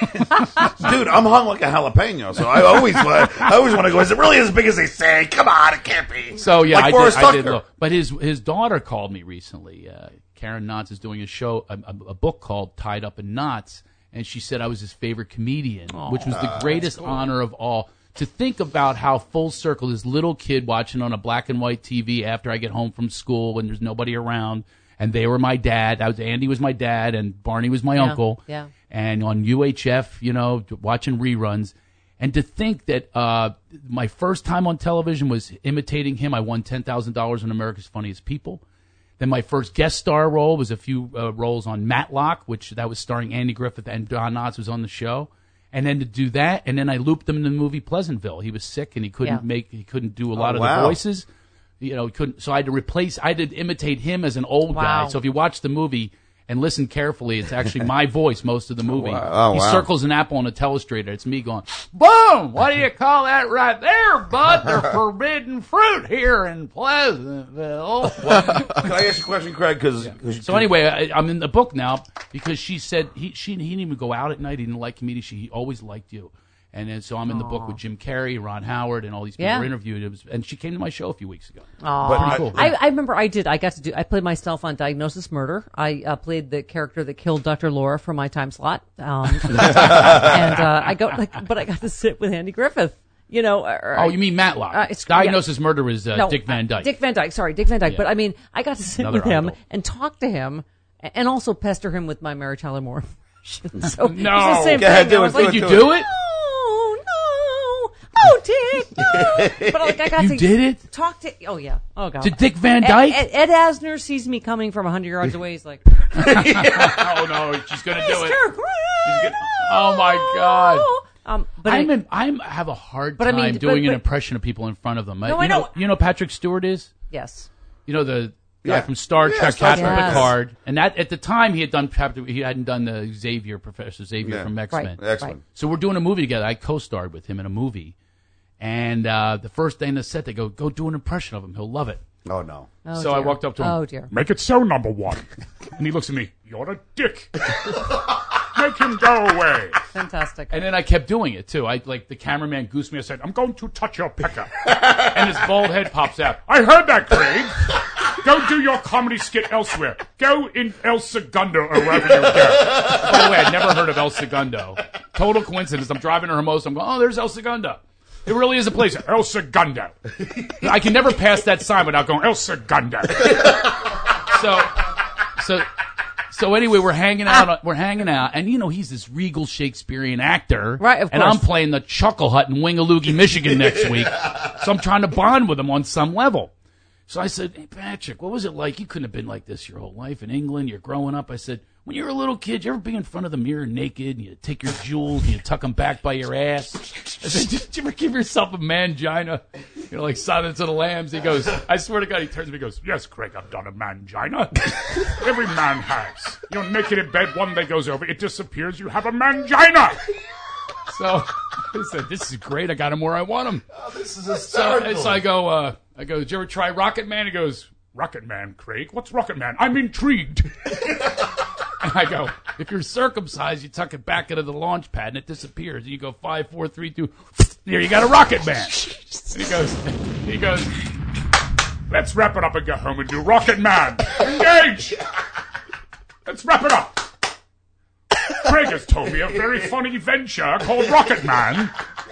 Dude, I'm hung like a jalapeno, so I always want, I always want to go, is it really as big as they say? Come on, it can't be. So yeah, Like I Forrest did. I did Tucker. look. But his his daughter called me recently. Uh, Karen Knotts is doing a show, a, a, a book called Tied Up in Knots, and she said I was his favorite comedian, which was the greatest honor of all. To think about how full circle this little kid watching on a black and white T V after I get home from school and there's nobody around, and they were my dad. That was Andy was my dad, and Barney was my Yeah, uncle. yeah. And on U H F, you know, watching reruns. And to think that uh, my first time on television was imitating him. I won ten thousand dollars on America's Funniest People. Then my first guest star role was a few uh, roles on Matlock, which that was starring Andy Griffith, and Don Knotts was on the show. And then to do that, and then I looped him in the movie Pleasantville. He was sick and he couldn't Yeah. make, he couldn't do a lot of wow. the voices. You know, he couldn't. So I had to replace. I had to imitate him as an old Wow. guy. So if you watch the movie and listen carefully, it's actually my voice most of the movie. wow. Oh, he wow. circles an apple on a telestrator. It's me going, boom! What do you call that right there, bud? They're forbidden fruit here in Pleasantville. Can I ask you a question, Craig? Cause, 'cause- So anyway, I, I'm in the book now because she said he she he didn't even go out at night. He didn't like comedians. She he always liked you. And then, so I'm in the book with Jim Carrey, Ron Howard, and all these people Yeah. were interviewed. It was, and she came to my show a few weeks ago. Aw. But Pretty I- cool. I, I remember I did. I got to do. I played myself on Diagnosis Murder. I uh, played the character that killed Doctor Laura for my time slot. Um, and uh, I go, like, but I got to sit with Andy Griffith. You know. Or, Oh, you mean Matlock? Uh, it's- Diagnosis Murder was uh, no, Dick Van Dyke. Dick Van Dyke. Sorry, Dick Van Dyke. Yeah. But I mean, I got to sit Another with him idol. and talk to him, a- and also pester him with my Mary Tyler Moore. So No. it's the same Go ahead, thing. do I it, was do like, Did you do do it? Oh no! Oh, Dick, no! But like, I got You to did it? talk to. Oh yeah. Oh god. To Dick Van Ed, Dyke? Ed, Ed Asner sees me coming from a hundred yards away. He's like, Oh no, she's gonna do it. Mister Grant, Oh my God. Um, but I'm I, in, I'm have a hard But I time mean, doing but- an but- impression of people in front of them. No, you I know, know. you know, Patrick Stewart is. yes. You know the guy Yeah. from Star Yeah, Trek, Star Captain Trek. Yes. Picard, and that at the time he had done he hadn't done the Xavier, Professor Xavier Yeah. from X Men. Right. Excellent. So we're doing a movie together. I co-starred with him in a movie, and uh, the first day in the set they go, "Go do an impression of him. He'll love it." Oh, no. Oh, so I dear. walked up to him. Oh dear. Make it so, number one. And he looks at me. You're a dick. Make him go away. fantastic. And then I kept doing it too. I like the cameraman goosed me. I said, "I'm going to touch your pecker," and his bald head pops out. I heard that, Craig. Go do your comedy skit elsewhere. Go in El Segundo or wherever you go. By the way, I'd never heard of El Segundo. Total coincidence. I'm driving to Hermosa. I'm going, oh, there's El Segundo. It really is a place. El Segundo. I can never pass that sign without going, El Segundo. So, so, so anyway, we're hanging out. We're hanging out, and you know he's this regal Shakespearean actor, right? Of and course. I'm playing the Chuckle Hut in Wingaloogie, Michigan next week. So I'm trying to bond with him on some level. So I said, "Hey Patrick, what was it like? You couldn't have been like this your whole life in England. You're growing up." I said, "When you were a little kid, you ever be in front of the mirror naked and you take your jewels and you tuck them back by your ass?" I said, "Did you ever give yourself a mangina?" You know, like Silence of the Lambs. He goes, I swear to God, he turns to me and goes, "Yes, Craig, I've done a mangina. Every man has. You're naked in bed, one day goes over, it disappears, you have a mangina." So I said, "This is great. I got him where I want him." Oh, this is So, hysterical. so I go, uh, I go, "Did you ever try Rocket Man?" He goes, "Rocket Man, Craig? What's Rocket Man? I'm intrigued." And I go, "If you're circumcised, you tuck it back into the launch pad and it disappears. And you go five, four, three, two. There, you got a Rocket Man." And he goes, he goes, "Let's wrap it up and go home and do Rocket Man. Engage! Let's wrap it up. Craig has told me a very funny venture called Rocket Man."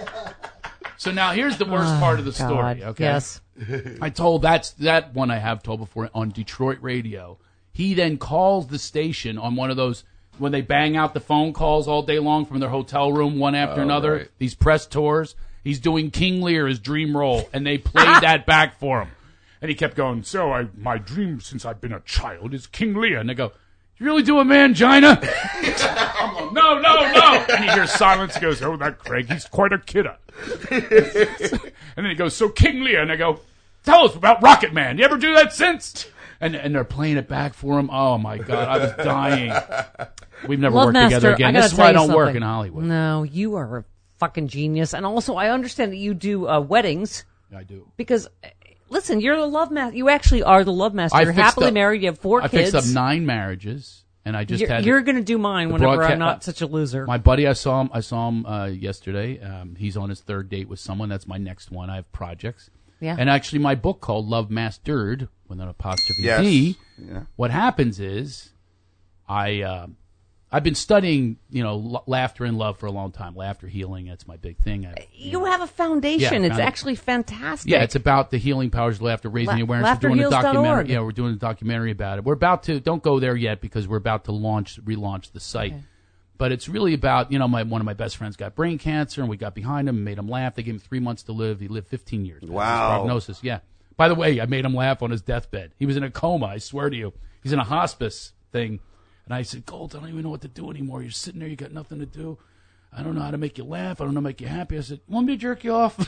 So now here's the worst part of the story. God, Okay. yes. I told that's that one I have told before on Detroit radio. He then calls the station on one of those when they bang out the phone calls all day long from their hotel room one after Oh, another. right. These press tours. He's doing King Lear, his dream role, and they played that back for him. And he kept going, "So I, my dream since I've been a child is King Lear." And they go, "You really do a mangina?" I'm going, "No, no, no." And he hears silence. He goes, "Oh, that Craig, he's quite a kidder." And then he goes, "So King Lear," and I go, "Tell us about Rocket Man. You ever do that since?" And and they're playing it back for him. Oh my God, I was dying. We've never Love worked Master, together again. I gotta This is tell why I you don't work something. in Hollywood. No, you are a fucking genius. And also, I understand that you do uh, weddings I do. because, uh, listen, you're the love master. You actually are the love master. I You're fixed happily up- married. You have four I kids. fixed up nine marriages, and I just you're had. you're going to do mine whenever broadca- I'm not such a loser. My buddy, I saw him. I saw him uh, yesterday. Um, he's on his third date with someone. That's my next one. I have projects. Yeah. And actually, my book called Love Mastered with an apostrophe Yes. D. Yeah. What happens is, I uh, I've been studying, you know, l- laughter and love for a long time. Laughter healing. That's my big thing. I, you have a foundation. Yeah, it's found- actually fantastic. Yeah, it's about the healing powers of laughter, raising La- awareness. We're doing a laughter heals dot documentary. org. Yeah, we're doing a documentary about it. We're about to. Don't go there yet because we're about to launch, relaunch the site. Okay. But it's really about, you know, my one of my best friends got brain cancer, and we got behind him and made him laugh. They gave him three months to live. He lived fifteen years. That was his Wow. prognosis. Yeah. By the way, I made him laugh on his deathbed. He was in a coma. I swear to you, he's in a hospice thing. And I said, "Gold, I don't even know what to do anymore. You're sitting there, you got nothing to do. I don't know how to make you laugh. I don't know how to make you happy." I said, "Want me to jerk you off?"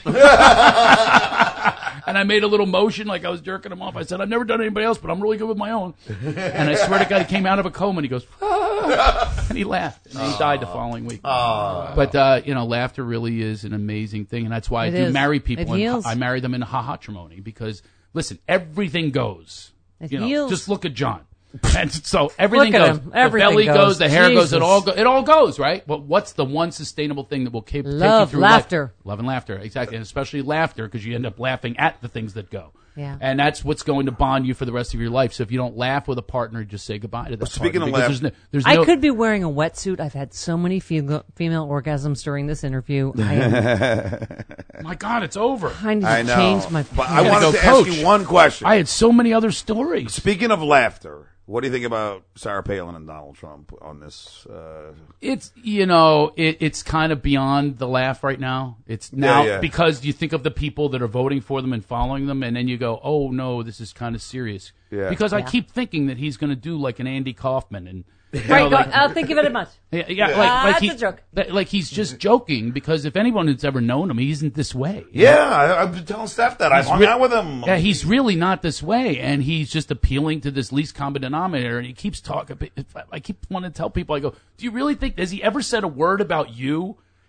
And I made a little motion like I was jerking him off. I said, "I've never done anybody else, but I'm really good with my own." And I swear to God, he came out of a coma and he goes, "Ah," and he laughed. And he died the following week. But, uh, you know, laughter really is an amazing thing. And that's why I It do is. marry It people. And heals. I marry them in ha-ha-trimony because, listen, everything goes. It You know, heals. just look at John. And so everything Look at goes. him. The Everything belly goes. goes. The hair goes. It Jesus. all go, it all goes, right? But what's the one sustainable thing that will keep take you Love, through laughter. life? Love and laughter, exactly, and especially laughter because you end up laughing at the things that go. Yeah. And that's what's going to bond you for the rest of your life. So if you don't laugh with a partner, just say goodbye to that Speaking partner. of because laugh- there's no, there's I no, could be wearing a wetsuit. I've had so many female, female orgasms during this interview. I am my God, it's over. kind of I know. changed my. But I gotta wanted go to coach. ask you one question. I had so many other stories. Speaking of laughter, what do you think about Sarah Palin and Donald Trump on this? Uh, It's, you know, it, it's kind of beyond the laugh right now. It's now Yeah, yeah. because you think of the people that are voting for them and following them, and then you go, oh, no, this is kind of serious. Yeah. Because I Yeah. keep thinking that he's going to do like an Andy Kaufman and. you know, Right, go, like- I'll think of it as much. Yeah, yeah, like, Ah, like that's he, a joke. that- like he's just joking because if anyone has ever known him, he isn't this way. yeah, I, I've been telling Steph that. I've He's hung re- out with him. Yeah, he's really not this way, and he's just appealing to this least common denominator. And he keeps talking. I keep wanting to tell people, I go, "Do you really think has he ever said a word about you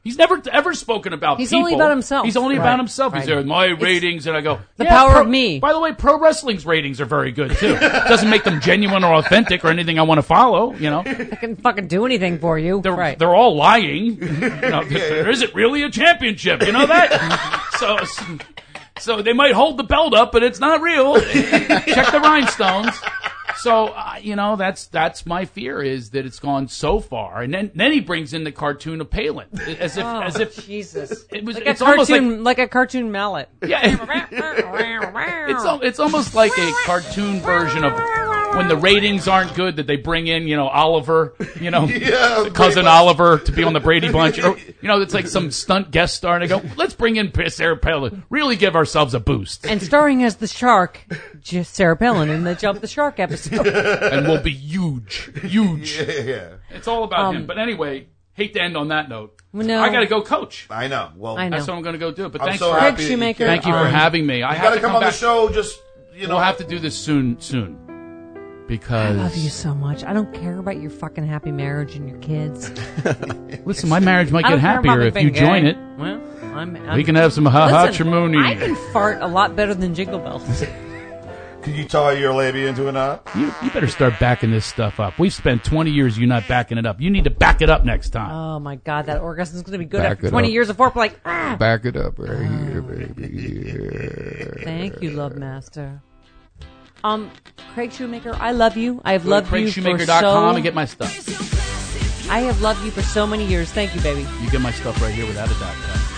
He's never ever spoken about He's people. only about himself. He's only Right. about himself. He's Right. there, my ratings, and I go, the yeah, power pro- of me. By the way, pro wrestling's ratings are very good, too. Doesn't make them genuine or authentic or anything I want to follow, you know. I can fucking do anything for you. They're, right. they're all lying. You know, there isn't really a championship, you know that? so, so they might hold the belt up, but it's not real. Check the rhinestones. So uh, you know that's that's my fear is that it's gone so far, and then then he brings in the cartoon of Palin as if Oh, as if Jesus. it was Like it's a almost cartoon, like like a cartoon mallet. yeah it's al- it's almost like a cartoon version of when the ratings aren't good that they bring in you know Oliver you know Yeah, cousin Brady Oliver to be on the Brady Bunch or you know it's like some stunt guest star and they go let's bring in Sarah Palin really give ourselves a boost And starring as the shark, just Sarah Palin in the Jump the Shark episode. and we'll be huge huge Yeah. it's all about Um, him but anyway hate to end on that note No. I gotta go coach I know. Well, I know. that's what I'm gonna go do but I'm thanks so for happy. Craig Shoemaker. thank you for Um, having me I You have gotta to come, come on back the show. Just you know. we'll have to do this soon soon because I love you so much. I don't care about your fucking happy marriage and your kids. listen my marriage might I get don't care about happier me if being you join gay. it Well, I'm, I'm, we can have some ha ha Listen, trimony. I can fart a lot better than Jingle Bells. Can you tie your labia into a knot? You, you better start backing this stuff up. We've spent twenty years you not backing it up. You need to back it up next time. Oh my God, that orgasm is going to be good Back after it twenty up. years of foreplay. Like, ah. Back it up right here, baby. Yeah. Thank you, Love Master. Um, Craig Shoemaker, I love you. I have Go loved to you Craig for Shoemaker dot com so. and get my stuff. I have loved you for so many years. Thank you, baby. You get my stuff right here without a doubt.